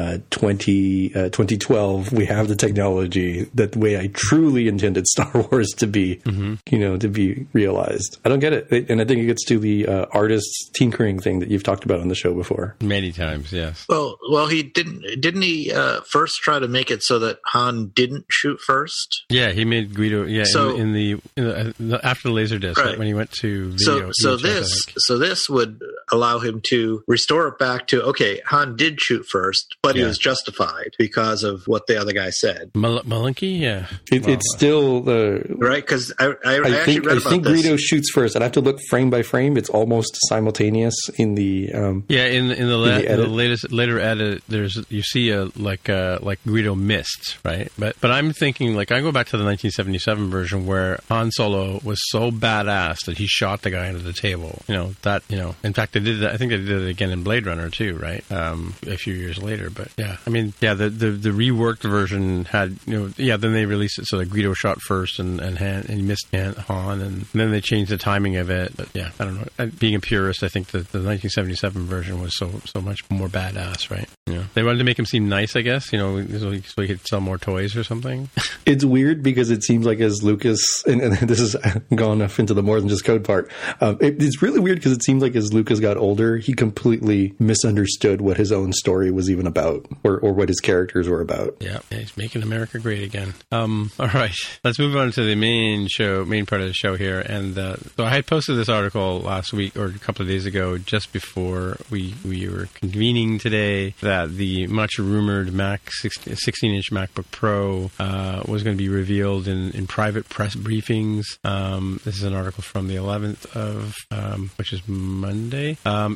2012, we have the technology that the way I truly intended Star Wars to be, to be realized. I don't get it. And I think it gets to the artist's tinkering thing that you've talked about on the show before. Many times, yes. Well, he didn't he first try to make it so that Han didn't shoot first? Yeah, he made Greedo. Yeah, so, in the after the Laserdisc, right, when he went to video. So this would allow him to restore it back to, okay, Han did shoot first, but he was justified because of what the other guy said. Malunky, yeah. It's still right, because I actually think, read about I think this. Greedo shoots first. I'd have to look frame by frame. It's almost simultaneous in the in the latest later edit. You see like Greedo missed, right? But I'm thinking, like, I go back to the 1977 version where Han Solo was so badass that he shot the guy into the table. In fact, they did that. I think they did it again in Blade Runner too, right? A few years later. But yeah, I mean, yeah, the reworked version had, then they released it so that Greedo shot first and he missed Han, and then they changed the timing of it. But yeah, I don't know. Being a purist, I think that the 1977 version was so much more badass, right? They wanted to make him seem nice, I guess, so he could sell more toys or something. It's weird because it seems like as Lucas, and this has gone off into the more than just code part, it's really weird because it seems like as Lucas got older, he completely misunderstood what his own story was even about, or what his characters were about. Yeah, he's making America great again. All right, let's move on to the main part of the show here. And so I had posted this article last week or a couple of days ago, just before we were convening today, that the much rumored 16-inch MacBook Pro was going to be revealed in private press briefings. This is an article from the 11th of which is Monday.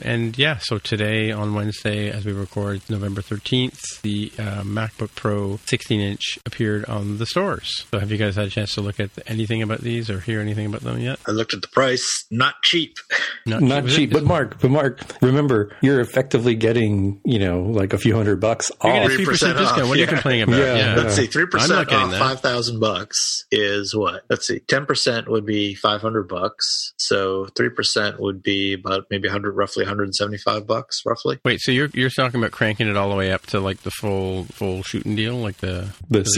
So today on Wednesday, as we record, November 13th, the MacBook Pro 16-inch appeared on the stores. So have you guys had a chance to look at anything about these or hear anything about them yet? I looked at the price. Not cheap. Not cheap. But Mark, remember, you're effectively getting, like a few $100 off. You're getting 3% discount. Off. What are you complaining about? Yeah. Let's see, 3% off $5,000 is what? Let's see, 10% would be $500. So 3% would be about maybe roughly $175, roughly. Wait, so you're talking about cranking it all the way up to like the full shooting deal, like the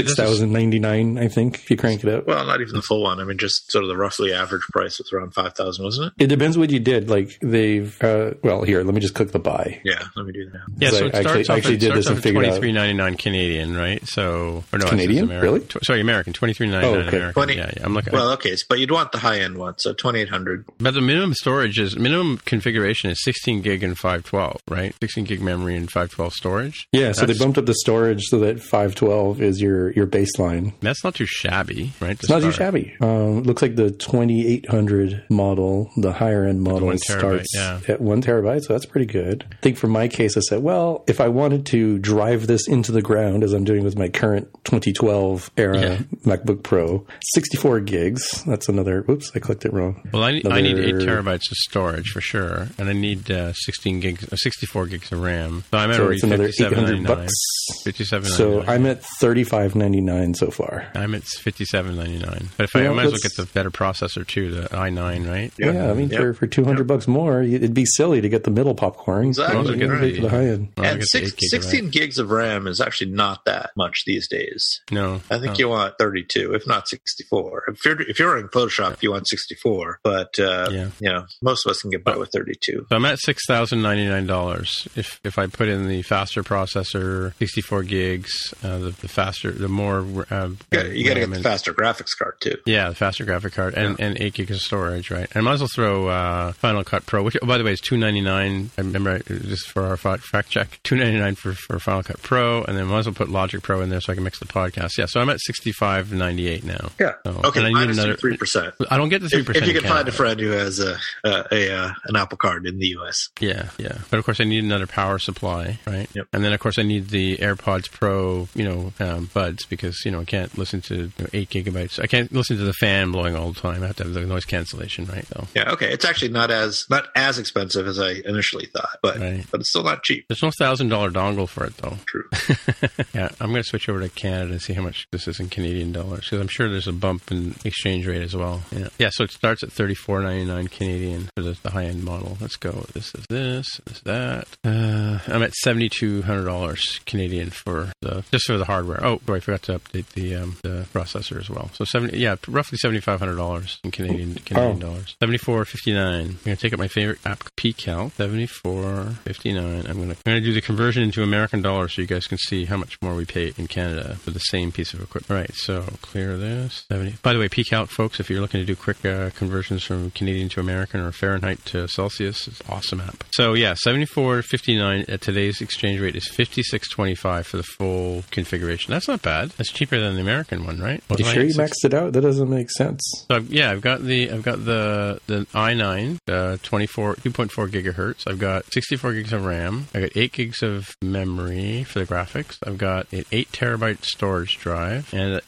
$6,099, I think, if you crank it up. Well, not even the full one. I mean, just sort of the roughly average price was around $5,000, wasn't it? It depends what you did. Like they've here, let me just click the buy. Yeah, let me do that. Yeah, so I actually did this and figured out $23.99 Canadian, right? So or no, Canadian, really? Sorry, American. $23.99 American. Yeah, I'm looking. Well, okay, but you'd want the high end one, so $2,800. But the minimum configuration is 16 gig and 512, right? 16 gig memory and 512 storage. Yeah, so they bumped up the storage so that 512 is your baseline. That's not too shabby, right? It's not too shabby. Looks like the 2800 model, the higher end model, starts at 1 terabyte, so that's pretty good. I think for my case, I said, well, if I wanted to drive this into the ground, as I'm doing with my current 2012 era MacBook Pro, 64 gigs. That's another. Oops, I clicked it wrong. Well, I need 8 terabytes of storage for sure, and I need 64 gigs of RAM. So I'm at it's another $800. $57.99. So I'm at $35.99 so far. I'm at $57.99. But if I might as well get the better processor too, the i9, right? Yeah, I mean for $200 more, it'd be silly to get the middle popcorn. Exactly. To the high end. And 16 gigs of RAM is actually not that much these days. No, I think you want 32, if not 64. If you're running Photoshop, you want 64. But most of us can get by with 32. So I'm at $6,099 if I put in the faster processor, 64 gigs, the more you got to get the faster graphics card too. Yeah, the faster graphic card and 8 gigs of storage, right? And I might as well throw Final Cut Pro, which, by the way, is $299. I remember, just for our fact check, $299 for Final Cut Pro, and then might as well put Logic Pro in there so I can mix the podcast. Yeah, so I'm at $65.98 now. Yeah. So, Okay, and I need another 3%. I don't get the 3%. If you can find a friend who has an Apple Card in the US. Yeah. But of course, I need another power supply, right? Yep. And then, of course, I need the AirPods Pro, buds, because I can't listen to 8 gigabytes. I can't listen to the fan blowing all the time. I have to have the noise cancellation, right? So. Yeah. Okay. It's actually not as expensive as I initially thought, but it's still not cheap. There's no $1,000 dongle for it, though. True. Yeah, I'm going to switch over to Canada and see how much this is in Canadian dollars, because I'm sure there's a bump in exchange rate as well. Yeah. So it starts at $34.99 Canadian for the high-end model. Let's go. This is that. I'm at $7,200 Canadian for just for the hardware. Oh, I forgot to update the processor as well. So roughly $7,500 in Canadian dollars. $74.59. I'm going to take up my favorite app, PCalc. $74.59. I'm going to do the conversion into American dollars so you guys can see how much more we pay in Canada for the same piece of equipment. Right. So clear this. By the way, PCalc, folks, if you're looking to do quick conversions from Canadian to American or Fahrenheit to Celsius, it's an awesome app. So yeah, $74.59 at today's exchange rate is $56.25 for the full configuration. That's not bad. That's cheaper than the American one, right? You sure you maxed it out? That doesn't make sense. So I've got the i9, 2.4 gigahertz. I've got 64 gigs of RAM. I've got 8 gigs of memory for the graphics. I've got an 8 terabyte storage drive, and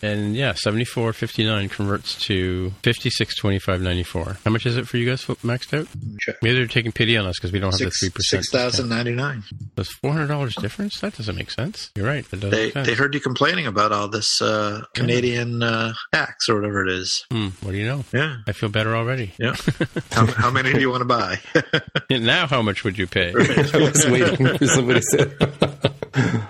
$74.59 converts to $56.25.94. How much is it for you guys maxed out? Sure. Maybe they're taking pity on us because we don't have the 3%. $6,099. That's $400 difference. That doesn't make sense. You're right. That doesn't make sense. They heard you complaining about all this Canadian tax or whatever it is. What do you know? Yeah, I feel better already. Yeah. How many do you want to buy? And now, how much would you pay? I was waiting for somebody to say.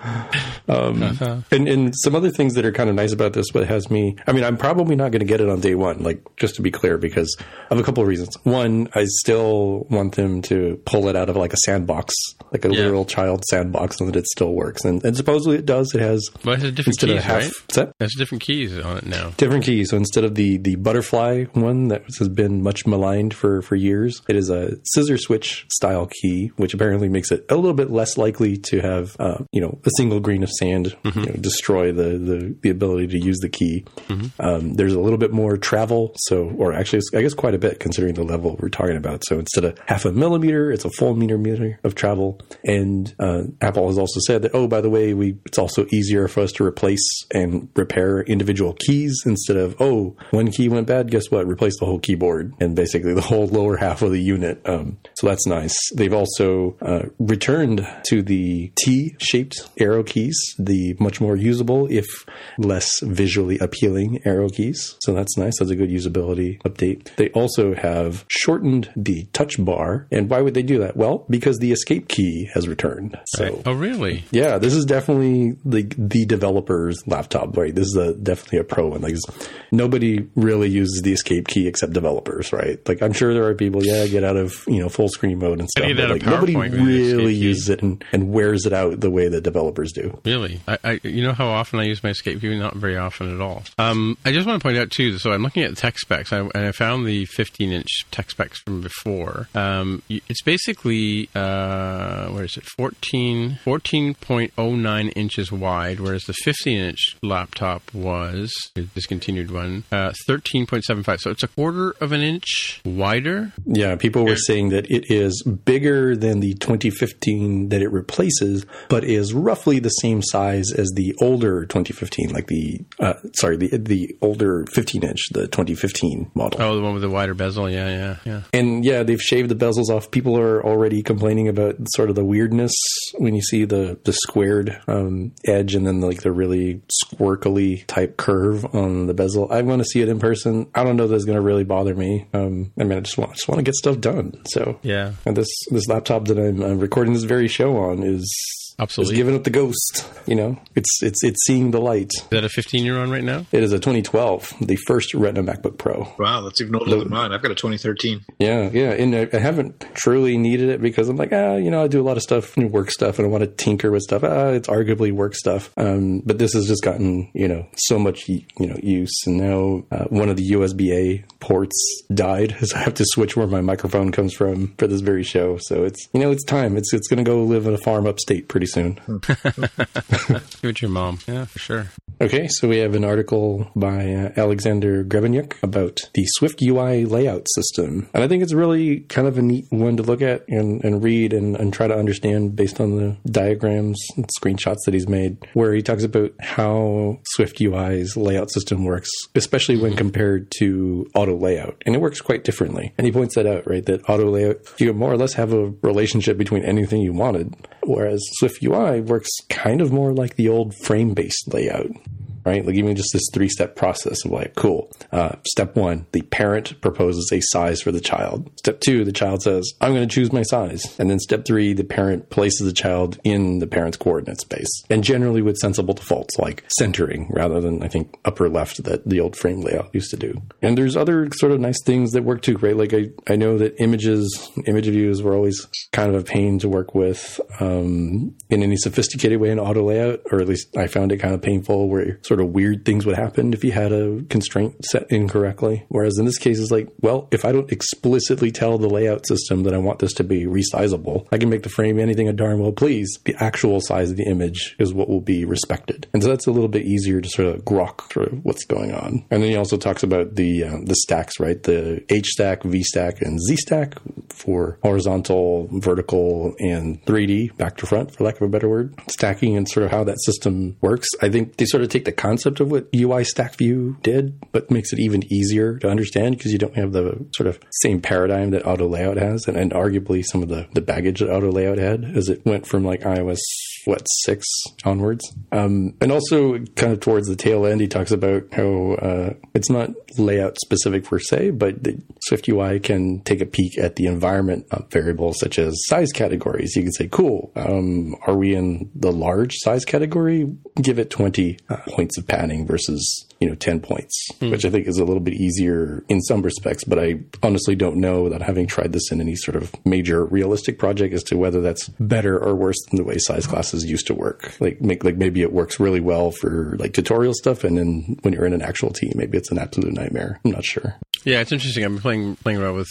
And some other things that are kind of nice about this, but has me, I'm probably not going to get it on day one, just to be clear, because of a couple of reasons. One, I still want them to pull it out of a sandbox, a literal child sandbox, so that it still works. And supposedly it does. It has, well, it has different keys, right? It has different keys on it now. Different keys. So instead of the butterfly one that has been much maligned for years, it is a scissor switch style key, which apparently makes it a little bit less likely to have, a single grain of sand destroy the ability to use the key. There's a little bit more travel, or actually, I guess quite a bit considering the level we're talking about. So instead of half a millimeter, it's a full meter of travel. And Apple has also said that, by the way, it's also easier for us to replace and repair individual keys instead of, one key went bad, guess what? Replace the whole keyboard and basically the whole lower half of the unit. So that's nice. They've also returned to the T-shaped arrow keys, the much more usable, if less visually appealing arrow keys. So that's nice. That's a good usability update. They also have shortened the touch bar. And why would they do that? Well, because the escape key has returned. So, right. Oh, really? Yeah, this is definitely the developer's laptop, right? This is definitely a pro one. Nobody really uses the escape key except developers, right? I'm sure there are people, get out of, full screen mode and stuff. But nobody really uses it and wears it out the way that developers do. Really? I you know how often I use my escape key? Not very often at all. I just want to point out too, so I'm looking at the tech specs, and I found the 15-inch tech specs from before. It's basically, what is it, 14.09 inches wide, whereas the 15-inch laptop was, the discontinued one, 13.75. So it's a quarter of an inch wider. Yeah, people were saying that it is bigger than the 2015 that it replaces, but is roughly the same size as the older 2015, the older 15-inch, the 2015 model. Oh, the one with the wider bezel, yeah. And yeah, they've shaved the bezels off. People are already complaining about sort of the weirdness when you see the squared edge and then the really squirkly type curve on the bezel. I want to see it in person. I don't know if that's going to really bother me. I just want to get stuff done. So yeah, and this laptop that I'm recording this very show on is Absolutely. It's giving up the ghost. You know, it's seeing the light. Is that a 15 you're on right now? It is a 2012, the first Retina MacBook Pro. Wow, that's even older than mine. I've got a 2013. Yeah, and I haven't truly needed it because I'm like, you know, I do a lot of stuff, work stuff, and I want to tinker with stuff. It's arguably work stuff. But this has just gotten, you know, so much, you know, use. And now one of the USB-A ports died, so I have to switch where my microphone comes from for this very show. So it's, you know, it's time. It's going to go live in a farm upstate pretty soon. Give it to your mom. Yeah, for sure. Okay, so we have an article by Alexander Grebenyuk about the Swift UI layout system. And I think it's really kind of a neat one to look at and read and try to understand based on the diagrams and screenshots that he's made, where he talks about how Swift UI's layout system works, especially when compared to auto layout. And it works quite differently. And he points that out, right, that auto layout, you more or less have a relationship between anything you wanted, whereas Swift UI works kind of more like the old frame-based layout. Right? Like even just this 3-step process of like, cool. Step 1, the parent proposes a size for the child. Step 2, the child says, I'm going to choose my size. And then step 3, the parent places the child in the parent's coordinate space. And generally with sensible defaults like centering rather than, I think, upper left that the old frame layout used to do. And there's other sort of nice things that work too, right? Like I know that image views were always kind of a pain to work with in any sophisticated way in auto layout, or at least I found it kind of painful where sort of weird things would happen if you had a constraint set incorrectly. Whereas in this case, it's like, well, if I don't explicitly tell the layout system that I want this to be resizable, I can make the frame anything I darn well please. The actual size of the image is what will be respected. And so that's a little bit easier to sort of grok through what's going on. And then he also talks about the stacks, right? The H stack, V stack, and Z stack for horizontal, vertical, and 3D, back to front, for lack of a better word. Stacking and sort of how that system works. I think they sort of take the concept of what UI Stack View did, but makes it even easier to understand because you don't have the sort of same paradigm that auto layout has, and arguably some of the baggage that auto layout had as it went from like iOS 6 onwards. And also kind of towards the tail end, he talks about how it's not layout specific per se, but the Swift UI can take a peek at the environment variables such as size categories. You can say, cool, are we in the large size category? Give it 20 points of padding versus 10 points, which I think is a little bit easier in some respects, but I honestly don't know without having tried this in any sort of major realistic project as to whether that's better or worse than the way size classes used to work. Like maybe it works really well for like tutorial stuff, and then when you're in an actual team, maybe it's an absolute nightmare. I'm not sure. Yeah, it's interesting. I've been playing around with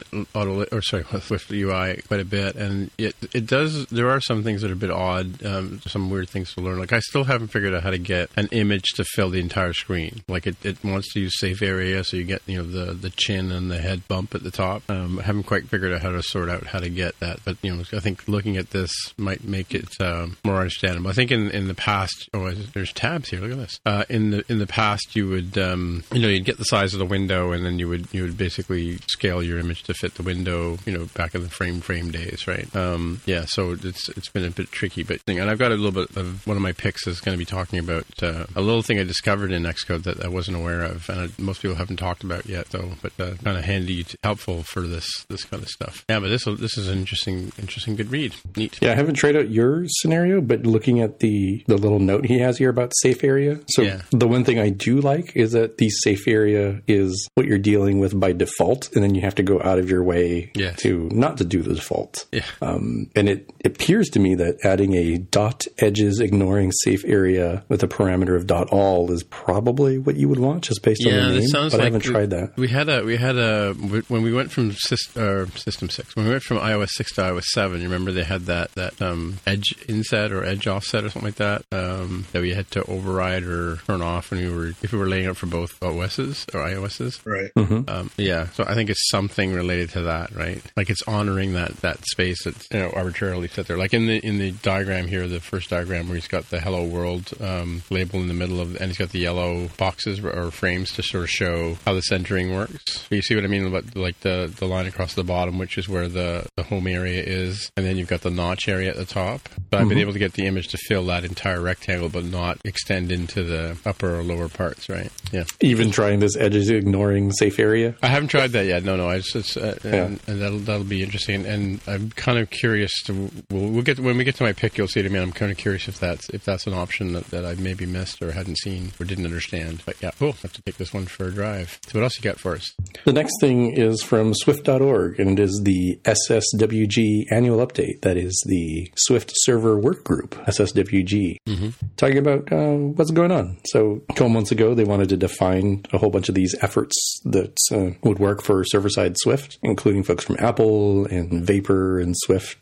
Swift UI quite a bit, and it does. There are some things that are a bit odd, some weird things to learn. Like I still haven't figured out how to get an image to fill the entire screen. Like it wants to use safe area, so you get the chin and the head bump at the top. I haven't quite figured out how to sort out how to get that, but I think looking at this might make it more understandable. I think in the past, there's tabs here. Look at this. In the past, you would you'd get the size of the window, and then you would basically scale your image to fit the window. Back in the frame days, right? So it's been a bit tricky, but and I've got a little bit of one of my picks is going to be talking about a little thing I discovered in Xcode that I wasn't aware of, and most people haven't talked about yet, though. But kind of handy, helpful for this kind of stuff. Yeah, but this is an interesting, good read. Neat. Yeah, I haven't tried out your scenario, but looking at the little note he has here about safe area. So the one thing I do like is that the safe area is what you're dealing with by default, and then you have to go out of your way to not to do the default. Yeah. And it appears to me that adding a dot edges ignoring safe area with a parameter of dot all is probably what you would want just based on the name, but I haven't tried that. We had when we went from System 6, when we went from iOS 6 to iOS 7, you remember they had that edge inset or edge offset or something like that we had to override or turn off if we were laying out for both OSs or iOSs. Right. Mm-hmm. So I think it's something related to that, right? Like it's honoring that space that's arbitrarily set there. Like in the diagram here, the first diagram where he's got the Hello World label in the middle and he's got the yellow boxes or frames to sort of show how the centering works. You see what I mean about like the line across the bottom, which is where the home area is, and then you've got the notch area at the top. But I've been able to get the image to fill that entire rectangle, but not extend into the upper or lower parts, right? Yeah. Even trying this edges ignoring safe safe area. I haven't tried that yet. No. And that'll be interesting. And I'm kind of curious we'll get when we get to my pick. You'll see it. I mean, I'm kind of curious if that's an option that I maybe missed or hadn't seen or didn't understand. But yeah, cool. Have to take this one for a drive. So what else you got for us? The next thing is from Swift.org, and it is the SSWG annual update. That is the Swift Server Work Group, SSWG, talking about what's going on. So a couple months ago, they wanted to define a whole bunch of these efforts that would work for server-side Swift, including folks from Apple and Vapor and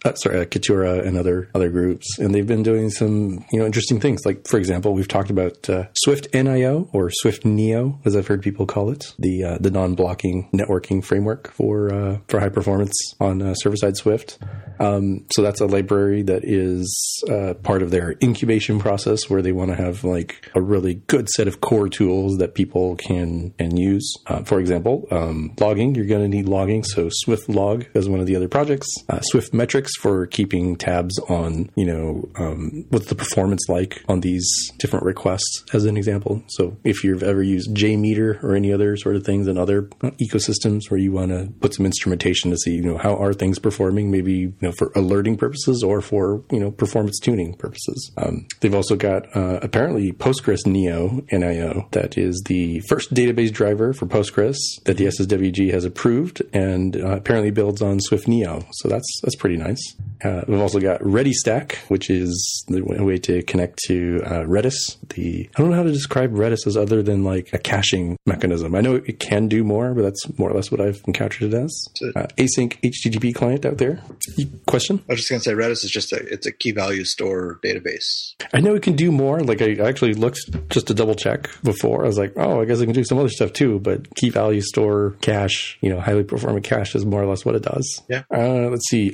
Katura and other groups. And they've been doing some interesting things. Like, for example, we've talked about Swift NIO or Swift Neo, as I've heard people call it, the non-blocking networking framework for high performance on server-side Swift. So that's a library that is part of their incubation process, where they want to have like a really good set of core tools that people can use. For example, logging, you're going to need logging. So Swift Log is one of the other projects. Swift Metrics for keeping tabs on, what's the performance like on these different requests, as an example. So if you've ever used JMeter or any other sort of things in other ecosystems where you want to put some instrumentation to see, how are things performing, maybe, for alerting purposes or for, performance tuning purposes. They've also got, apparently Postgres Neo NIO. That is the first database driver for Postgres that the SSWG has approved, and apparently builds on Swift Neo. So that's pretty nice. We've also got ReadyStack, which is the way to connect to Redis. I don't know how to describe Redis as other than like a caching mechanism. I know it can do more, but that's more or less what I've encountered it as. Async HTTP client out there. Question? I was just going to say Redis is it's a key value store database. I know it can do more. Like I actually looked just to double check before. I was like, I guess I can do some other stuff too, but key value store cache, highly performant cache is more or less what it does. Yeah. Let's see.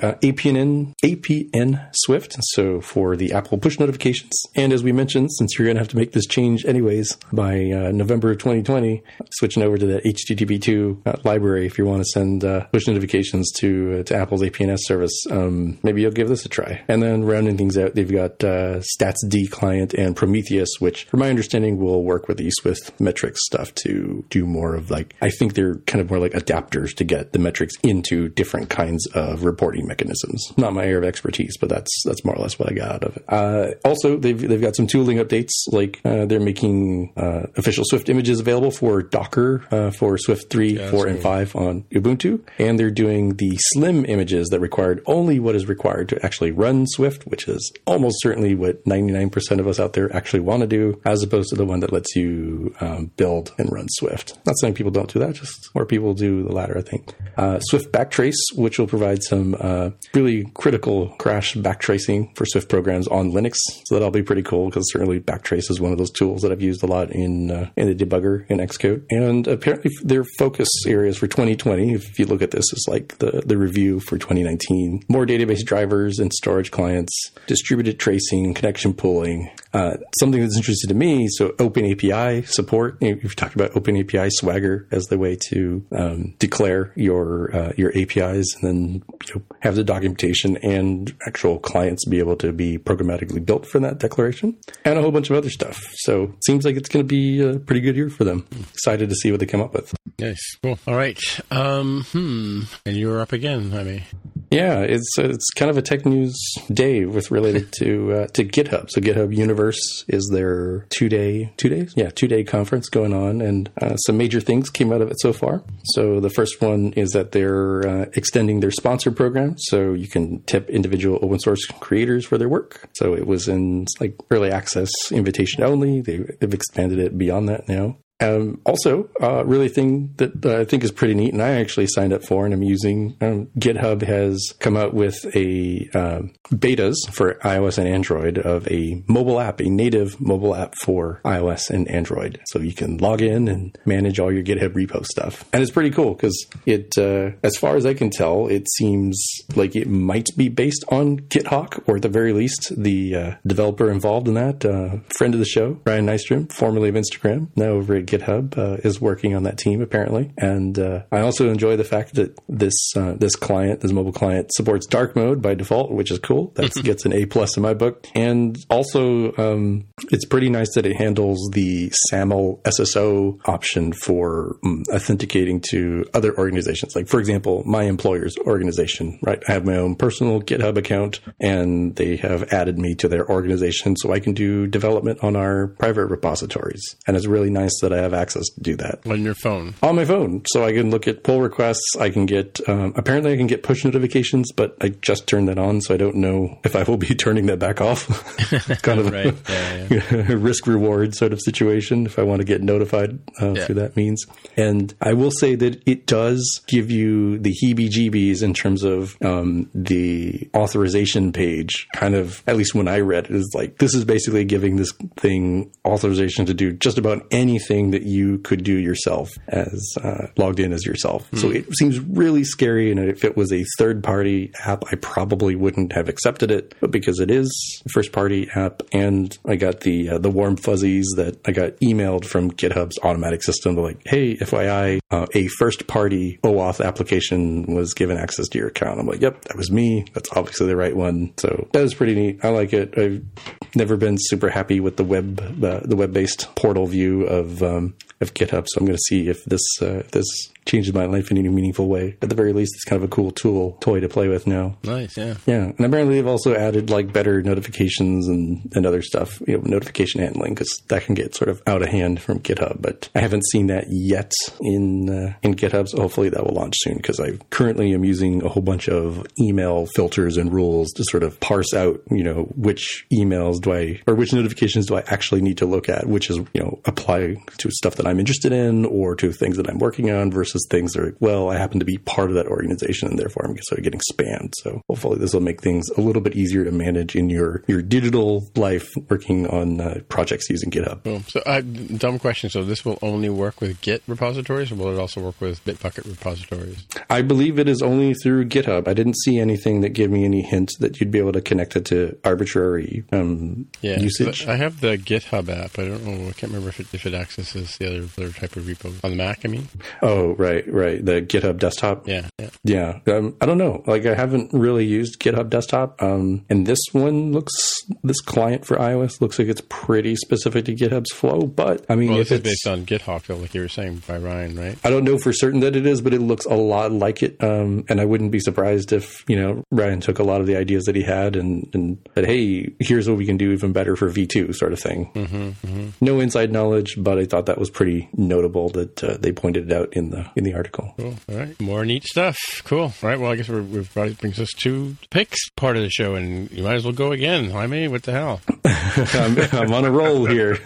APN Swift. So for the Apple push notifications. And as we mentioned, since you're going to have to make this change anyways by November of 2020, switching over to the HTTP2 library if you want to send push notifications to Apple's APNS service. Maybe you'll give this a try. And then rounding things out, they've got StatsD client and Prometheus, which from my understanding will work with the Swift metrics stuff to do more of I think they're kind of more like adapters to get the metrics into different kinds of reporting mechanisms. Not my area of expertise, but that's more or less what I got out of it. Also, they've got some tooling updates, like they're making official Swift images available for Docker for Swift 3, 4, and 5 on Ubuntu. And they're doing the slim images that required only what is required to actually run Swift, which is almost certainly what 99% of us out there actually want to do, as opposed to the one that lets you build and run Swift. Not saying people don't do that, just more people do the latter, I think. Swift Backtrace, which will provide some really critical crash backtracing for Swift programs on Linux. So that'll be pretty cool, because certainly Backtrace is one of those tools that I've used a lot in the debugger in Xcode. And apparently their focus areas for 2020, if you look at this, is like the review for 2019. More database drivers and storage clients, distributed tracing, connection pooling. Something that's interesting to me, so OpenAPI support. You've talked about OpenAPI Swagger as the way to declare your APIs, and then have the documentation and actual clients be able to be programmatically built for that declaration, and a whole bunch of other stuff. So it seems like it's going to be a pretty good year for them. Excited to see what they come up with. Nice. Cool. All right. And you're up again, Jaime. Yeah, it's kind of a tech news day related to GitHub. So GitHub Universe is their 2 day conference going on, and some major things came out of it so far. So the first one is that they're extending their sponsor program, so you can tip individual open source creators for their work. So it was in early access, invitation only. They've expanded it beyond that now. Also, really thing that I think is pretty neat, and I actually signed up for and I'm using, GitHub has come out with a betas for iOS and Android of a mobile app, a native mobile app for iOS and Android. So you can log in and manage all your GitHub repo stuff. And it's pretty cool because it, as far as I can tell, it seems like it might be based on GitHawk, or at the very least, the developer involved in that, friend of the show, Brian Nystrom, formerly of Instagram, now over at GitHub is working on that team apparently. And I also enjoy the fact that this mobile client supports dark mode by default, which is cool. That gets an A+ in my book. And also it's pretty nice that it handles the SAML SSO option for authenticating to other organizations. Like, for example, my employer's organization, right? I have my own personal GitHub account, and they have added me to their organization so I can do development on our private repositories. And it's really nice that I have access to do that. On your phone? On my phone. So I can look at pull requests. I can get, apparently I can get push notifications, but I just turned that on, so I don't know if I will be turning that back off. Kind of right. a risk reward sort of situation if I want to get notified through that means. And I will say that it does give you the heebie-jeebies in terms of the authorization page. Kind of, at least when I read it, is like, this is basically giving this thing authorization to do just about anything that you could do yourself as logged in as yourself. So it seems really scary. And if it was a third-party app, I probably wouldn't have accepted it. But because it is a first-party app, and I got the warm fuzzies that I got emailed from GitHub's automatic system, like, hey, FYI, a first-party OAuth application was given access to your account. I'm like, yep, that was me. That's obviously the right one. So that was pretty neat. I like it. I've never been super happy with the web-based portal view of GitHub. So I'm going to see if this changes my life in any meaningful way. At the very least, it's kind of a cool toy to play with now. Nice, yeah. Yeah, and apparently they've also added like better notifications and other stuff, notification handling, because that can get sort of out of hand from GitHub. But I haven't seen that yet in GitHub, so hopefully that will launch soon, because I currently am using a whole bunch of email filters and rules to sort of parse out, which emails which notifications do I actually need to look at, which is, apply to stuff that I'm interested in or to things that I'm working on versus things that are, well, I happen to be part of that organization and therefore I'm sort of getting spammed. So hopefully this will make things a little bit easier to manage in your digital life working on projects using GitHub. Cool. So dumb question. So this will only work with Git repositories, or will it also work with Bitbucket repositories? I believe it is only through GitHub. I didn't see anything that gave me any hint that you'd be able to connect it to arbitrary usage. I have the GitHub app. I don't know. I can't remember if it accesses the other type of repo. On the Mac, I mean? Oh, right. The GitHub desktop. Yeah. I don't know. Like, I haven't really used GitHub desktop. And this client for iOS looks like it's pretty specific to GitHub's flow. But I mean, if it's based on GitHawk, though, like you were saying by Ryan, right? I don't know for certain that it is, but it looks a lot like it. And I wouldn't be surprised if, Ryan took a lot of the ideas that he had and said, hey, here's what we can do even better for V2 sort of thing. No inside knowledge, but I thought that was pretty notable that they pointed it out in the article. Cool. All right. More neat stuff. Cool. All right. Well, I guess we've probably brings us to the picks part of the show, and you might as well go again. Jaime, what the hell? I'm on a roll here.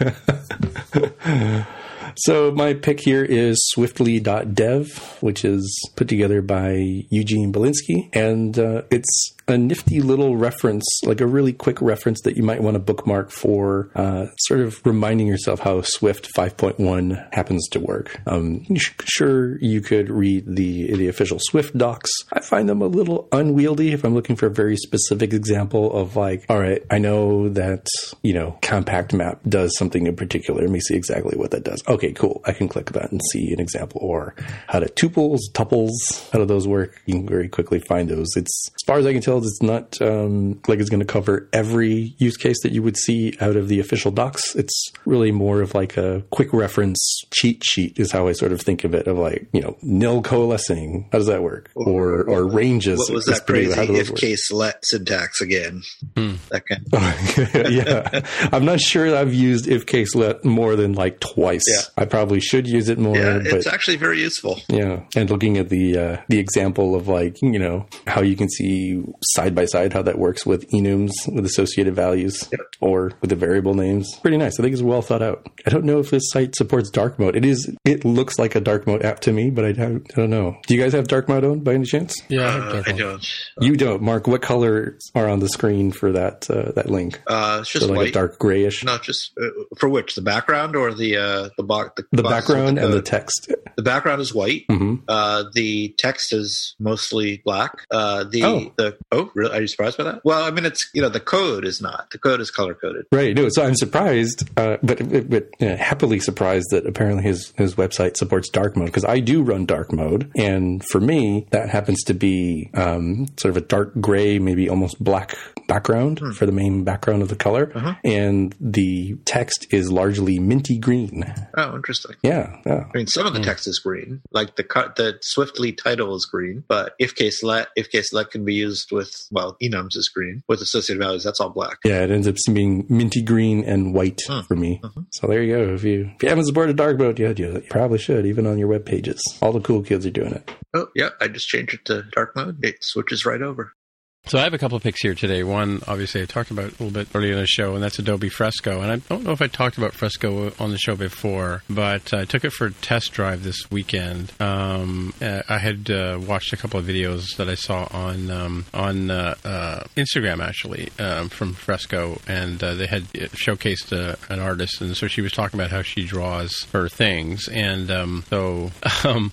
So my pick here is Swiftly.dev, which is put together by Eugene Belinsky, and it's a nifty little reference, like a really quick reference that you might want to bookmark for sort of reminding yourself how Swift 5.1 happens to work. Sure, you could read the official Swift docs. I find them a little unwieldy if I'm looking for a very specific example of like, all right, I know that, compact map does something in particular. Let me see exactly what that does. Okay, cool. I can click that and see an example. Or how do tuples, how do those work? You can very quickly find those. It's, as far as I can tell, it's not like it's going to cover every use case that you would see out of the official docs. It's really more of like a quick reference cheat sheet is how I sort of think of it, of like, nil coalescing. How does that work? Or ranges. What was that crazy if case let syntax again? That kind of yeah. I'm not sure I've used if case let more than like twice. Yeah. I probably should use it more. Yeah, but it's actually very useful. Yeah. And looking at the example of like, how you can see side by side how that works with enums with associated values or with the variable names. Pretty nice. I think it's well thought out. I don't know if this site supports dark mode. It looks like a dark mode app to me, but I don't know. Do you guys have dark mode on by any chance? Yeah, I don't. You don't, Mark. What colors are on the screen for that link? It's just like white. A dark grayish. Not just for which, the background or the box? The background and the text. The background is white. Mm-hmm. The text is mostly black. The Oh, really? Are you surprised by that? Well, I mean, it's, the code is not. The code is color coded. Right. No, so I'm surprised, but happily surprised that apparently his website supports dark mode, because I do run dark mode. And for me, that happens to be sort of a dark gray, maybe almost black background for the main background of the color. And the text is largely minty green. Oh, interesting. Yeah. I mean, some of the text is green, like the Swiftly title is green, but if case let can be used with, enums is green. With associated values, that's all black. Yeah, it ends up being minty green and white for me. So there you go. If you haven't supported dark mode yet, you probably should, even on your web pages. All the cool kids are doing it. Oh, yeah, I just changed it to dark mode. It switches right over. So I have a couple of picks here today. One, obviously, I talked about a little bit earlier in the show, and that's Adobe Fresco. And I don't know if I talked about Fresco on the show before, but I took it for a test drive this weekend. I had watched a couple of videos that I saw on Instagram, actually, from Fresco, and they had showcased an artist, and so she was talking about how she draws her things. And so I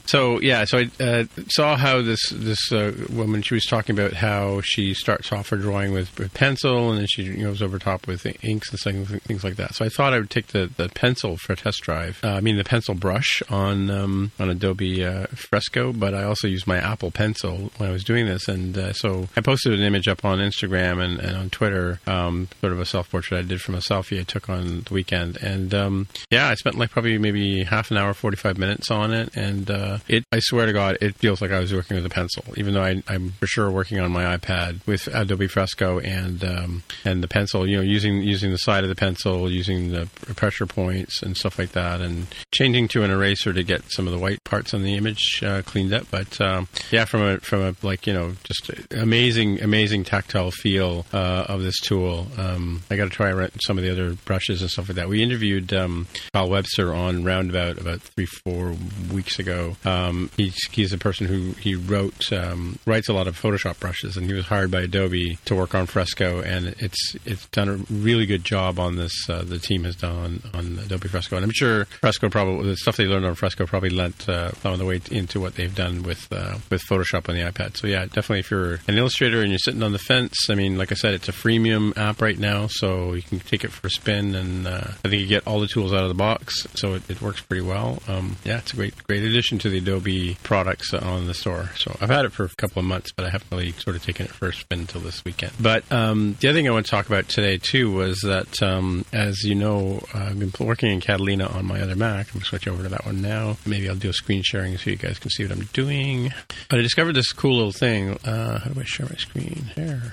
saw how this woman, she was talking about how she starts off her drawing with pencil, and then she goes over top with inks and things like that. So I thought I would take the pencil for a test drive. The pencil brush on Adobe Fresco, but I also used my Apple Pencil when I was doing this. And so I posted an image up on Instagram and on Twitter, sort of a self-portrait I did from a selfie I took on the weekend. And I spent probably maybe half an hour, 45 minutes on it. And I swear to God, it feels like I was working with a pencil, even though I'm for sure working on my iPad with Adobe Fresco and the pencil, using the side of the pencil, using the pressure points and stuff like that, and changing to an eraser to get some of the white parts on the image cleaned up. But from a just amazing tactile feel of this tool. I got to try some of the other brushes and stuff like that. We interviewed Kyle Webster on Roundabout about 3-4 weeks ago. He's a person who writes a lot of Photoshop brushes, and he was hired by Adobe to work on Fresco, and it's done a really good job on this. The team has done on Adobe Fresco, and I'm sure Fresco probably, the stuff they learned on Fresco probably lent some of the way into what they've done with Photoshop on the iPad. So yeah, definitely if you're an illustrator and you're sitting on the fence, I mean, like I said, it's a freemium app right now, so you can take it for a spin, and I think you get all the tools out of the box, so it works pretty well. It's a great addition to the Adobe products on the store. So I've had it for a couple of months, but I haven't really sort of taken it for a spin until this weekend. But the other thing I want to talk about today too was that, as you know, I've been working in Catalina on my other Mac. I'm going to switch over to that one now. Maybe I'll do a screen sharing so you guys can see what I'm doing. But I discovered this cool little thing. How do I share my screen? There.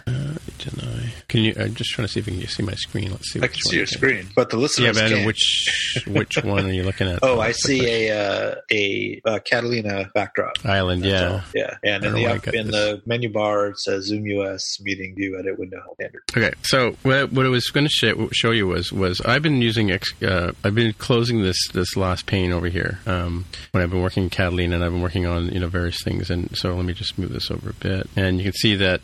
Can you? I'm just trying to see if you can see my screen. Let's see. I can see your screen, but the listeners can't. Yeah, which one are you looking at? Oh, I see a Catalina backdrop. Island, yeah. Yeah, and in the menu bar it says Zoom US meeting view edit window standard. Okay, so what I was going to show you was I've been using I've been closing this last pane over here when I've been working in Catalina, and I've been working on various things. And so let me just move this over a bit, and you can see that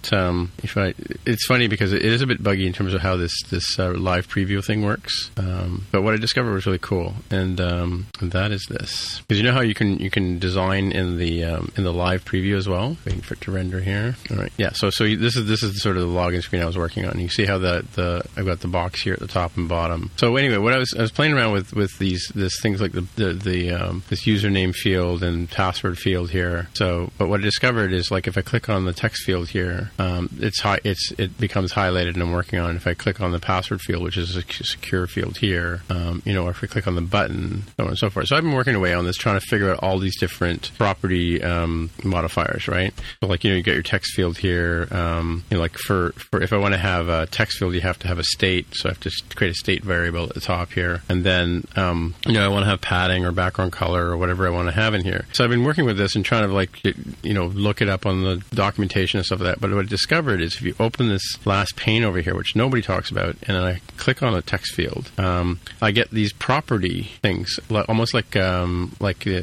it's funny because it is a bit buggy in terms of how this live preview thing works. But what I discovered was really cool, and that is this, because you know how you can design in the live preview as well. Waiting for it to render here. All right, yeah. So this is sort of the login screen I was working on. You see how I've got the box here at the top and bottom. So anyway, what I was playing around with these things like this username field and password field here. So, but what I discovered is, like, if I click on the text field here, it becomes highlighted, and I'm working on. If I click on the password field, which is a secure field here, or if I click on the button, so on and so forth. So I've been working away on this, trying to figure out all these different property modifiers, right? So, like, you get your text field here. Like for if I want to have a text field, you have to have a state. So I have to create a state variable at the top here, and then I want to have padding or background color or whatever I want to have in here. So I've been working with this and trying to look it up on the documentation and stuff like that. But what I discovered is if you open this last pane over here, which nobody talks about, and then I click on a text field, I get these property things, almost like it's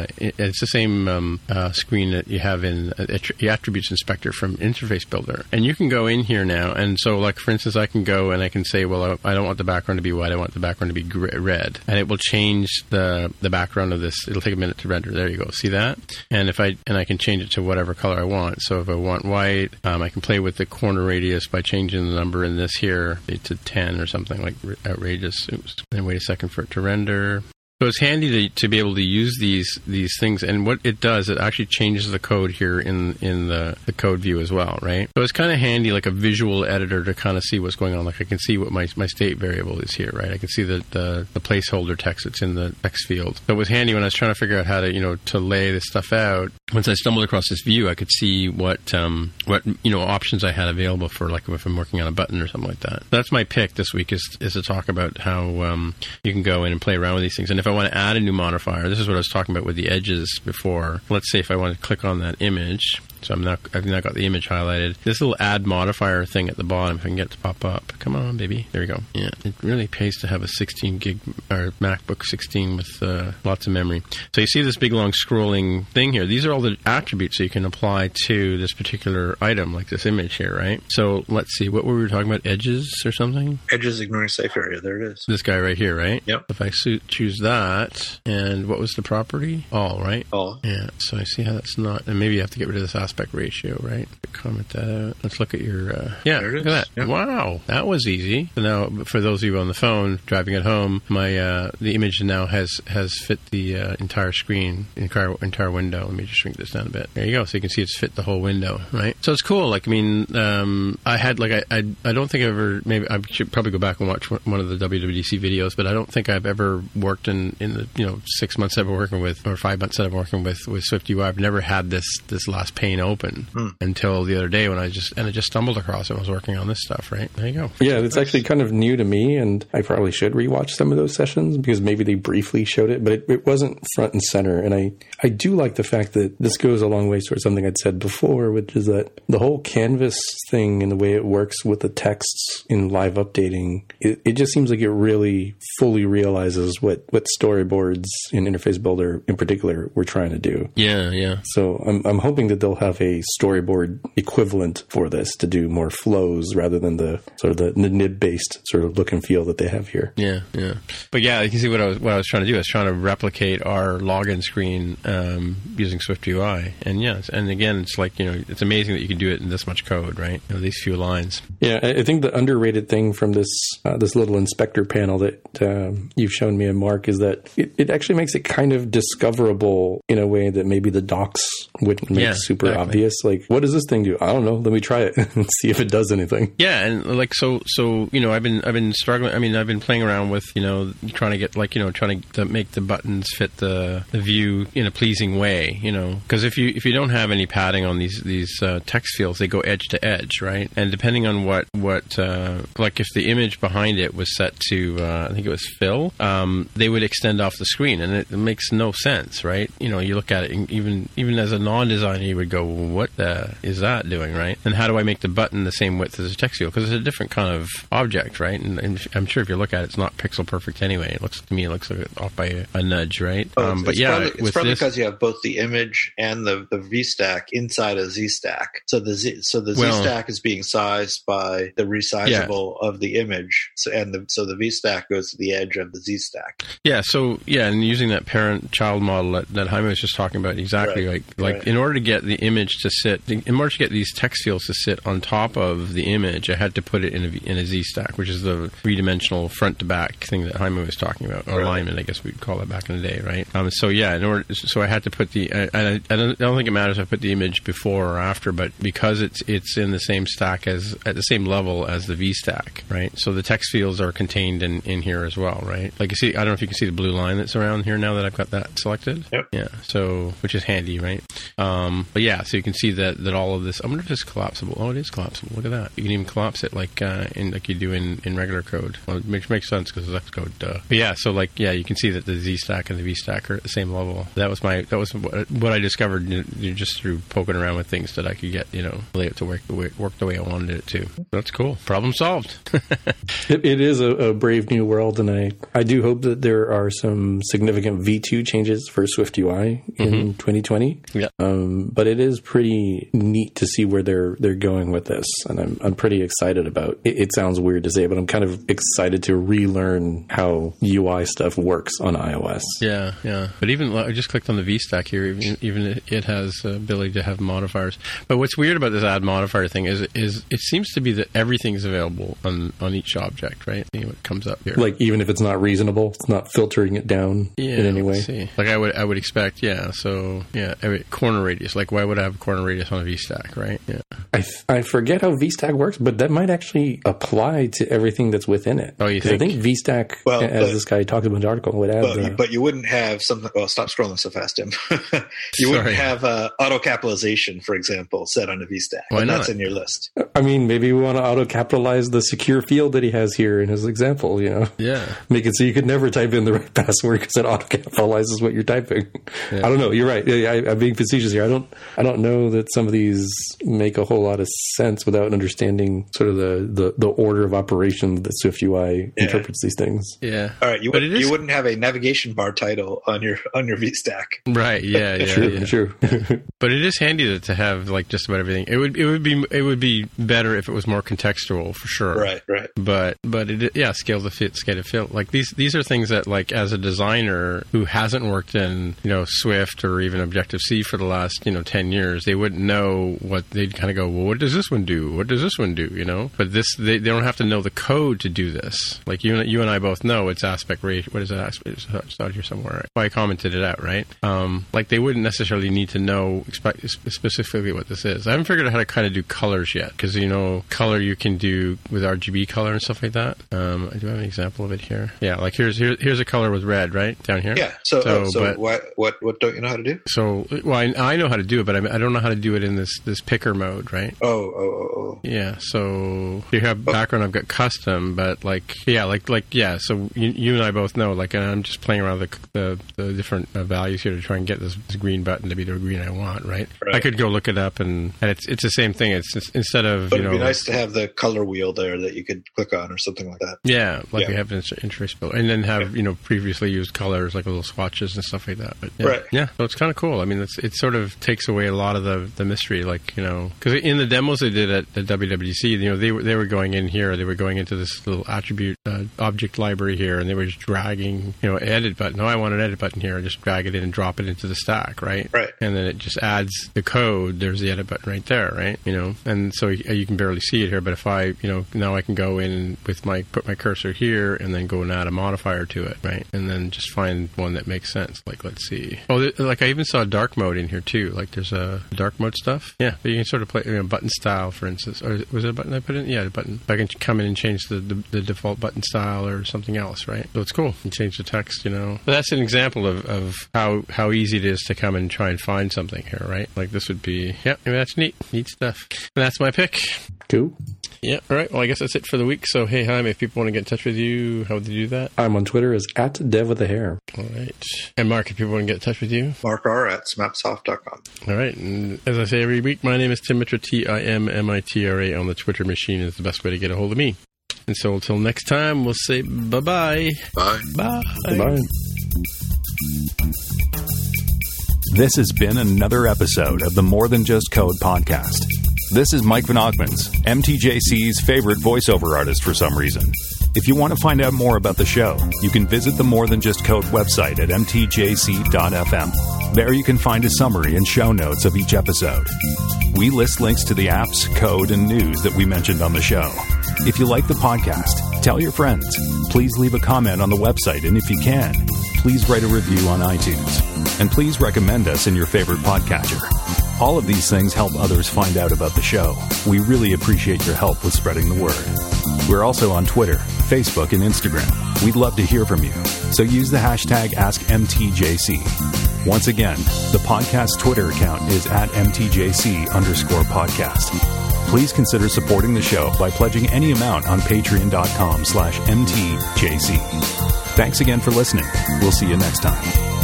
the same screen that you have in the Attributes Inspector from Interface Builder. And you can go in here now, and so, like, for instance, I can go and I can say, well, I don't want the background to be white, I want the background to be red. And it will change the background of this. It'll take a minute to render. There you go. See that? And I can change it to whatever color I want. So if I want white, I can play with the corner radius by changing the number in this here to 10 or something like outrageous. Oops. And wait a second for it to render. So it's handy to be able to use these things, and what it does, it actually changes the code here in the code view as well, right? So it's kind of handy, like a visual editor, to kind of see what's going on. Like I can see what my state variable is here, right? I can see the placeholder text that's in the text field. So it was handy when I was trying to figure out how to to lay this stuff out. Once I stumbled across this view, I could see what options I had available for, like, if I'm working on a button or something like that. That's my pick this week is to talk about how you can go in and play around with these things. And if I want to add a new modifier, this is what I was talking about with the edges before. Let's say if I want to click on that image. So I've now got the image highlighted. This little add modifier thing at the bottom, if I can get it to pop up. Come on, baby. There we go. Yeah, it really pays to have a 16 gig or MacBook 16 with lots of memory. So you see this big long scrolling thing here. These are all the attributes that you can apply to this particular item, like this image here, right? So let's see, what were we talking about? Edges or something? Edges ignoring safe area. There it is. This guy right here, right? Yep. If I choose that, and what was the property? All, right? All. Yeah. So I see how that's not, and maybe you have to get rid of this aspect ratio, right? Comment that out. Let's look at your, there it is. Look at that. Yep. Wow, that was easy. So now, for those of you on the phone driving at home, the image now has fit the entire screen, entire window. Let me just shrink this down a bit. There you go. So you can see it's fit the whole window, right? So it's cool. Like, I mean, I had, like, I don't think I've ever, maybe I should probably go back and watch one of the WWDC videos, but I don't think I've ever worked in the 6 months I've been working with, or 5 months that I've been working with SwiftUI. I've never had this last pane open until the other day when I just stumbled across it when I was working on this stuff, right? There you go. Yeah, it's actually kind of new to me, and I probably should rewatch some of those sessions because maybe they briefly showed it, but it wasn't front and center. And I do like the fact that this goes a long way towards something I'd said before, which is that the whole canvas thing and the way it works with the texts in live updating, it just seems like it really fully realizes what storyboards in Interface Builder in particular were trying to do. Yeah, yeah. So I'm hoping that they'll have a storyboard equivalent for this to do more flows rather than the sort of the nib-based sort of look and feel that they have here. Yeah, yeah. But yeah, you can see what I was trying to do. I was trying to replicate our login screen using SwiftUI. And yeah, and again, it's like, it's amazing that you can do it in this much code, right? These few lines. Yeah, I think the underrated thing from this little inspector panel that you've shown me and Mark is that it actually makes it kind of discoverable in a way that maybe the docs wouldn't make super obvious. Like, what does this thing do? I don't know. Let me try it and see if it does anything. Yeah, and like so I've been struggling. I mean, I've been playing around with trying to get trying to make the buttons fit the view in a pleasing way. Because if you don't have any padding on these text fields, they go edge to edge, right? And depending on what like if the image behind it was set to I think it was fill, they would extend off the screen, and it makes no sense, right? You look at it, and even as a non-designer, you would go, well, what is that doing, right? And how do I make the button the same width as a text field? Because it's a different kind of object, right? And I'm sure if you look at it, it's not pixel perfect anyway. It looks like off by a nudge, right? But yeah, it's probably because you have both the image and the VStack inside a ZStack. So the ZStack is being sized by the resizable of the image, so the VStack goes to the edge of the ZStack. Yeah. So and using that parent-child model that Jaime was just talking about, exactly, right. In order to get the image to sit, in order to get these text fields to sit on top of the image, I had to put it in a ZStack, which is the three-dimensional front-to-back thing that Jaime was talking about, or alignment, I guess we'd call it back in the day, right? So I had to put I don't think it matters if I put the image before or after, but because it's in the same stack at the same level as the VStack, right? So the text fields are contained in here as well, right? Like you see, I don't know if you can see the blue line that's around here now that I've got that selected. Yep. Yeah. So, which is handy, right? But yeah, so you can see that all of this. I wonder if it's collapsible. Oh, it is collapsible. Look at that. You can even collapse it like you do in regular code. Well, it makes sense because it's Xcode. But yeah, so you can see that the Z stack and the V stack are at the same level. That was what I discovered just through poking around with things that I could get layout to work the way I wanted it to. That's cool. Problem solved. It is a brave new world, and I do hope that there are some significant V2 changes for SwiftUI in 2020. Yeah. But it is pretty neat to see where they're going with this, and I'm pretty excited about it. It sounds weird to say, but I'm kind of excited to relearn how UI stuff works on iOS. Yeah. But even I just clicked on the V stack here. Even it has the ability to have modifiers. But what's weird about this add modifier thing is it seems to be that everything's available on each object, right? See what comes up here. Like even if it's not reasonable, it's not filtering it down in any way. See. Like I would expect, yeah. So yeah, corner radius. Like why would I have a corner radius on a V stack, right? Yeah. I forget how VStack works, but that might actually apply to everything that's within it. Oh, you think? I think VStack, as this guy talked about in the article, would add. But you wouldn't have something. Well, stop scrolling so fast, Tim. Wouldn't have auto capitalization, for example, set on a VStack. Why not? That's in your list. I mean, maybe we want to auto capitalize the secure field that he has here in his example. Yeah. Make it so you could never type in the right password because it auto capitalizes what you're typing. Yeah. I don't know. You're right. I'm being facetious here. I don't know that some of these make a whole lot of sense without understanding sort of the order of operation that SwiftUI interprets these things. Yeah. All right. You wouldn't have a navigation bar title on your VStack. Right. Yeah. True. But it is handy to have like just about everything. It would be better if it was more contextual for sure. Right. But scale to fit. Like these are things that like as a designer who hasn't worked in Swift or even Objective-C for the last 10 years, they wouldn't know what they'd kind of go, well, what does this one do? What does this one do? But they don't have to know the code to do this. Like you and I both know it's aspect ratio. What is it? It's out here somewhere. Right? I commented it out, right? Like they wouldn't necessarily need to know specifically what this is. I haven't figured out how to kind of do colors yet because color you can do with RGB color and stuff like that. I do have an example of it here. Yeah, like here's a color with red right down here. Yeah. So what don't you know how to do? So I know how to do it, but I don't know how to do it in this picker mode, right? Oh. Yeah. So you have background. I've got custom, but So you and I both know. Like, and I'm just playing around with the different values here to try and get this green button to be the green I want, right? I could go look it up, and it's the same thing. It's just, instead of But it'd be nice to have the color wheel there that you could click on or something like that. Yeah, we have an interface built, and then have previously used colors like little swatches and stuff like that. But so it's kind of cool. I mean, it sort of takes away a lot of the mystery, like because in the demos they did at the WWDC, they were going in here, they were going into this little attribute object library here, and they were just dragging edit button. I want an edit button here. Just drag it in and drop it into the stack, right? Right. And then it just adds the code. There's the edit button right there, right? And so you can barely see it here, but if I now I can go in with put my cursor here and then go and add a modifier to it, right? And then just find one that makes sense. Like, let's see. Oh, like I even saw dark mode in here too. Like there's a dark mode stuff. Yeah, but you can sort of play button style, for instance. Or was it a button I put in? Yeah, the button. I can come in and change the default button style or something else, right? So it's cool. You change the text, But that's an example of how easy it is to come and try and find something here, right? Like this would be, that's neat stuff. And that's my pick. Cool. Yeah. All right. Well, I guess that's it for the week. So, hey, Chaim, if people want to get in touch with you, how would they do that? I'm on Twitter as @DevWithAHair. All right. And Mark, if people want to get in touch with you? Mark R. at smapsoft.com. All right. And as I say every week, my name is Tim Mitra, TIMMITRA on the Twitter machine is the best way to get a hold of me. And so until next time, we'll say bye-bye. Bye. Bye. Bye. This has been another episode of the More Than Just Code podcast. This is Mike Van Ogmans, MTJC's favorite voiceover artist for some reason. If you want to find out more about the show, you can visit the More Than Just Code website at mtjc.fm. There you can find a summary and show notes of each episode. We list links to the apps, code, and news that we mentioned on the show. If you like the podcast, tell your friends. Please leave a comment on the website, and if you can, please write a review on iTunes. And please recommend us in your favorite podcatcher. All of these things help others find out about the show. We really appreciate your help with spreading the word. We're also on Twitter, Facebook, and Instagram. We'd love to hear from you. So use the hashtag AskMTJC. Once again, the podcast Twitter account is at MTJC_podcast. Please consider supporting the show by pledging any amount on patreon.com/MTJC. Thanks again for listening. We'll see you next time.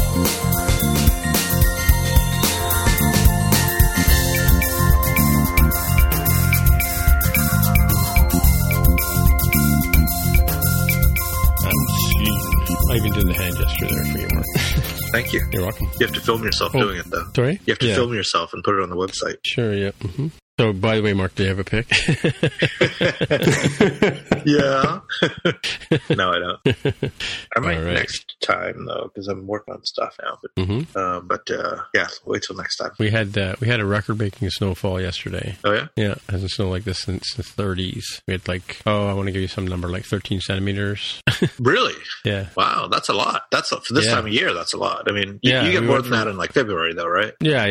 I even did the hand gesture there for you, Mark. Thank you. You're welcome. You have to film yourself doing it, though. Sorry? You have to film yourself and put it on the website. Sure, yeah. Mm-hmm. So, by the way, Mark, do you have a pick? Yeah. No, I don't. I might All right. next time, though, because I'm working on stuff now. But yeah, wait till next time. We had a record-breaking snowfall yesterday. Oh, yeah? Yeah, it hasn't snowed like this since the 30s. We had I want to give you some number, 13 centimeters. Really? Yeah. Wow, that's a lot. For this time of year, that's a lot. I mean, you get we more went than that in February, though, right? Yeah.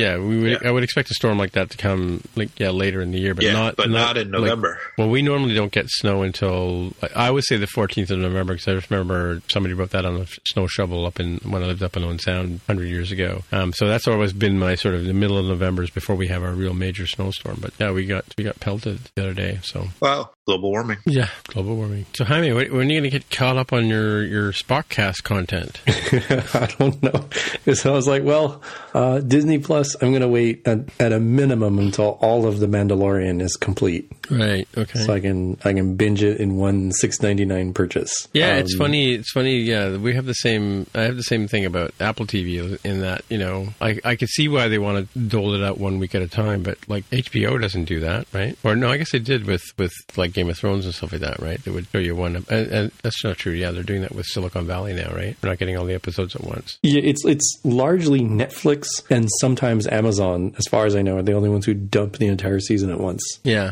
I would expect a storm like that to come later in the year, but not in November. Well, we normally don't get snow until I would say the 14th of November, because I just remember somebody wrote that on a snow shovel when I lived up in Owen Sound 100 years ago. So that's always been my sort of the middle of November is before we have our real major snowstorm. But yeah, we got pelted the other day. So wow, global warming. Yeah, global warming. So Jaime, when are you going to get caught up on your Spockcast content? I don't know. So I was like, well, Disney Plus, I'm going to wait at a minimum until all of The Mandalorian is complete. Right. Okay. So I can binge it in one $6.99 purchase. Yeah, it's funny. It's funny. Yeah, we have the same. I have the same thing about Apple TV in that I could see why they want to dole it out 1 week at a time, but HBO doesn't do that, right? Or no, I guess they did with Game of Thrones and stuff like that, right? They would show you one, and that's not true. Yeah, they're doing that with Silicon Valley now, right? We're not getting all the episodes at once. Yeah, it's largely Netflix and sometimes Amazon, as far as I know, are the only ones who dump the entire season at once. Yeah.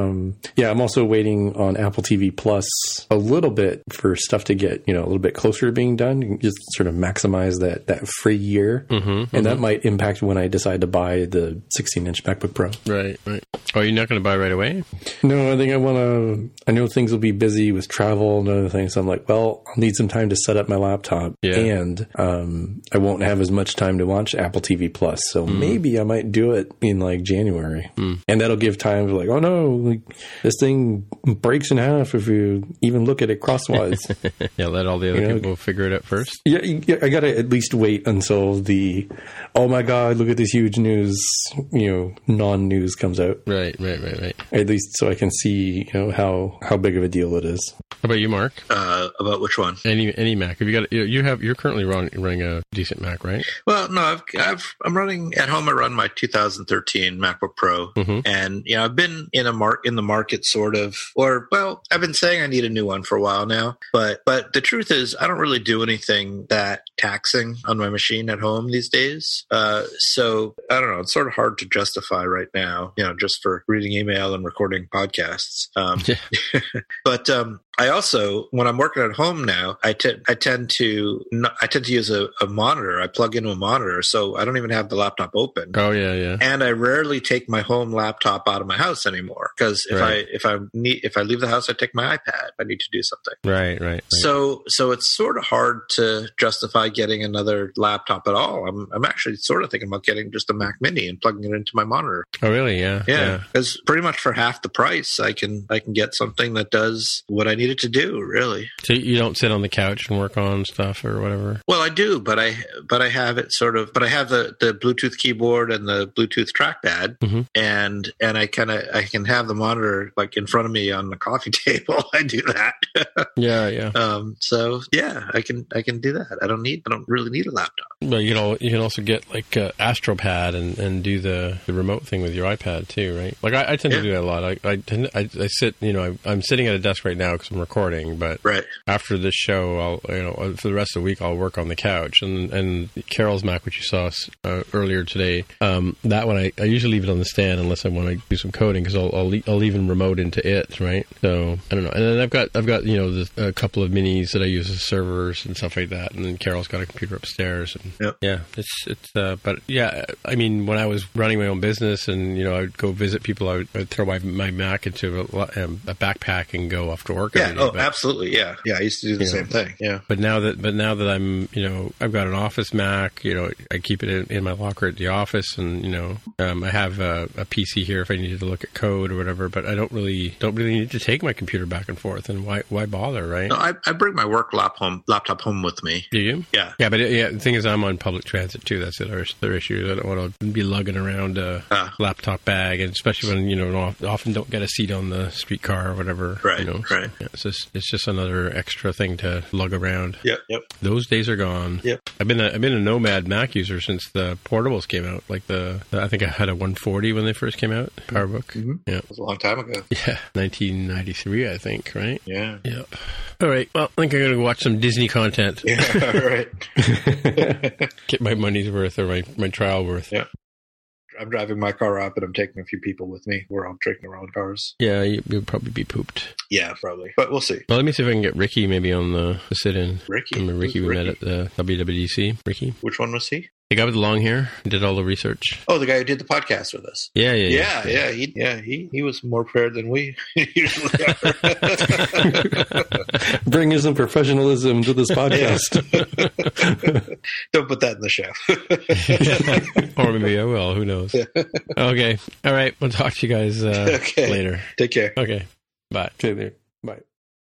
I'm also waiting on Apple TV Plus a little bit for stuff to get a little bit closer to being done. You can just sort of maximize that free year, and that might impact when I decide to buy the 16-inch MacBook Pro. Right. Oh, you're not going to buy right away? No, I think I know things will be busy with travel and other things. So I'm like, well, I'll need some time to set up my laptop, and I won't have as much time to watch Apple TV Plus. So maybe I might do it in January, and that'll give time to oh no, this thing breaks in half if you even look at it crosswise. Yeah, let all the other people figure it out first. Yeah, I got to at least wait until oh my God, look at this huge news, non-news comes out. Right. At least so I can see, how big of a deal it is. How about you, Mark? About which one? Any Mac? Have you got? You're currently running a decent Mac, right? Well, no, I'm running at home. I run my 2013 MacBook Pro, and I've been in the market sort of, I've been saying I need a new one for a while now, but the truth is I don't really do anything that taxing on my machine at home these days. So I don't know. It's sort of hard to justify right now, just for reading email and recording podcasts. But I also, when I'm working at home now, I tend to use a monitor. I plug into a monitor, so I don't even have the laptop open. Oh yeah. And I rarely take my home laptop out of my house anymore, because if I leave the house, I take my iPad. I need to do something. Right. So it's sort of hard to justify getting another laptop at all. I'm actually sort of thinking about getting just a Mac Mini and plugging it into my monitor. Oh really? Yeah. Because pretty much for half the price, I can get something that does what I need it to do. Really. So you don't sit on the couch and work on stuff or whatever? Well, I do, but I have it sort of. But I have the Bluetooth keyboard and the Bluetooth trackpad, and I can have the monitor in front of me on the coffee table. I do that. Yeah. So yeah, I can do that. I don't really need a laptop. Well, you can also get AstroPad and do the remote thing with your iPad too, right? I tend to do that a lot. I sit, I'm sitting at a desk right now because from recording, but Right. after this show, I'll for the rest of the week I'll work on the couch. And Carol's Mac, which you saw earlier today, that one I usually leave it on the stand unless I want to do some coding, because I'll even remote into it, right? So I don't know. And then I've got a couple of minis that I use as servers and stuff like that. And then Carol's got a computer upstairs. And yeah, it's but yeah, I mean, when I was running my own business and I'd go visit people, I'd throw my Mac into a backpack and go off to work. Yeah. Absolutely. Yeah. I used to do the same thing. Yeah. But now that I'm I've got an office Mac. I keep it in my locker at the office, and I have a PC here if I needed to look at code or whatever. But I don't really need to take my computer back and forth. And why bother, right? No, I bring my work laptop home with me. Do you? Yeah. Yeah, but the thing is, I'm on public transit too. That's their issue. I don't want to be lugging around a laptop bag, and especially when often don't get a seat on the streetcar or whatever. Right. Right. Yeah, it's just another extra thing to lug around. Yep. Those days are gone. Yep. I've been a Nomad Mac user since the portables came out. Like I think I had a 140 when they first came out. PowerBook. Mm-hmm. Yeah. It was a long time ago. Yeah, 1993, I think. Right. Yeah. Yeah. All right. Well, I think I'm going to watch some Disney content. Yeah. Right. Get my money's worth, or my trial worth. Yeah. I'm driving my car up, and I'm taking a few people with me. We're all taking our own cars. Yeah, you'll probably be pooped. Yeah, probably. But we'll see. Well, let me see if I can get Ricky maybe on the sit-in. Ricky? Remember Ricky we met at the WWDC? Ricky? Which one was he? The guy with the long hair who did all the research. Oh, the guy who did the podcast with us. Yeah. He was more prepared than we usually are. Bringing some professionalism to this podcast. Don't put that in the show. Or maybe I will. Who knows? Okay. All right. We'll talk to you guys later. Take care. Okay. Bye. Okay, there. Bye.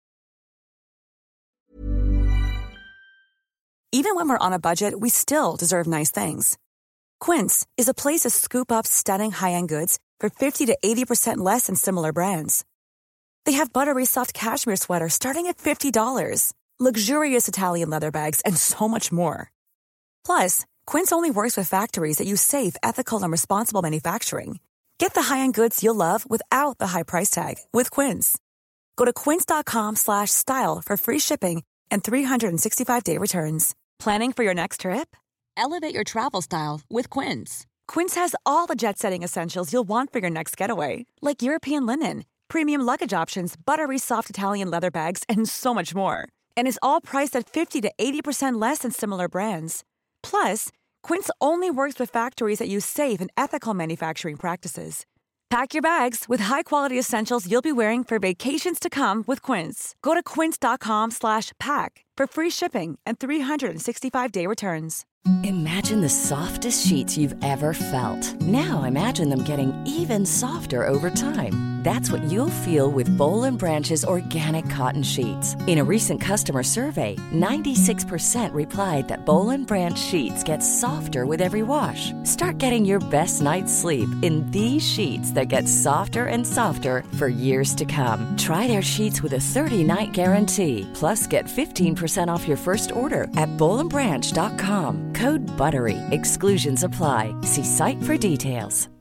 Even when we're on a budget, we still deserve nice things. Quince is a place to scoop up stunning high-end goods for 50 to 80% less than similar brands. They have buttery soft cashmere sweaters starting at $50, luxurious Italian leather bags, and so much more. Plus, Quince only works with factories that use safe, ethical, and responsible manufacturing. Get the high-end goods you'll love without the high price tag with Quince. Go to quince.com/style for free shipping and 365-day returns. Planning for your next trip? Elevate your travel style with Quince. Quince has all the jet-setting essentials you'll want for your next getaway, like European linen, premium luggage options, buttery soft Italian leather bags, and so much more. And is all priced at 50 to 80% less than similar brands. Plus, Quince only works with factories that use safe and ethical manufacturing practices. Pack your bags with high-quality essentials you'll be wearing for vacations to come with Quince. Go to quince.com/pack for free shipping and 365-day returns. Imagine the softest sheets you've ever felt. Now imagine them getting even softer over time. That's what you'll feel with Boll & Branch's organic cotton sheets. In a recent customer survey, 96% replied that Boll & Branch sheets get softer with every wash. Start getting your best night's sleep in these sheets that get softer and softer for years to come. Try their sheets with a 30-night guarantee. Plus, get 15% off your first order at bollandbranch.com. Code BUTTERY. Exclusions apply. See site for details.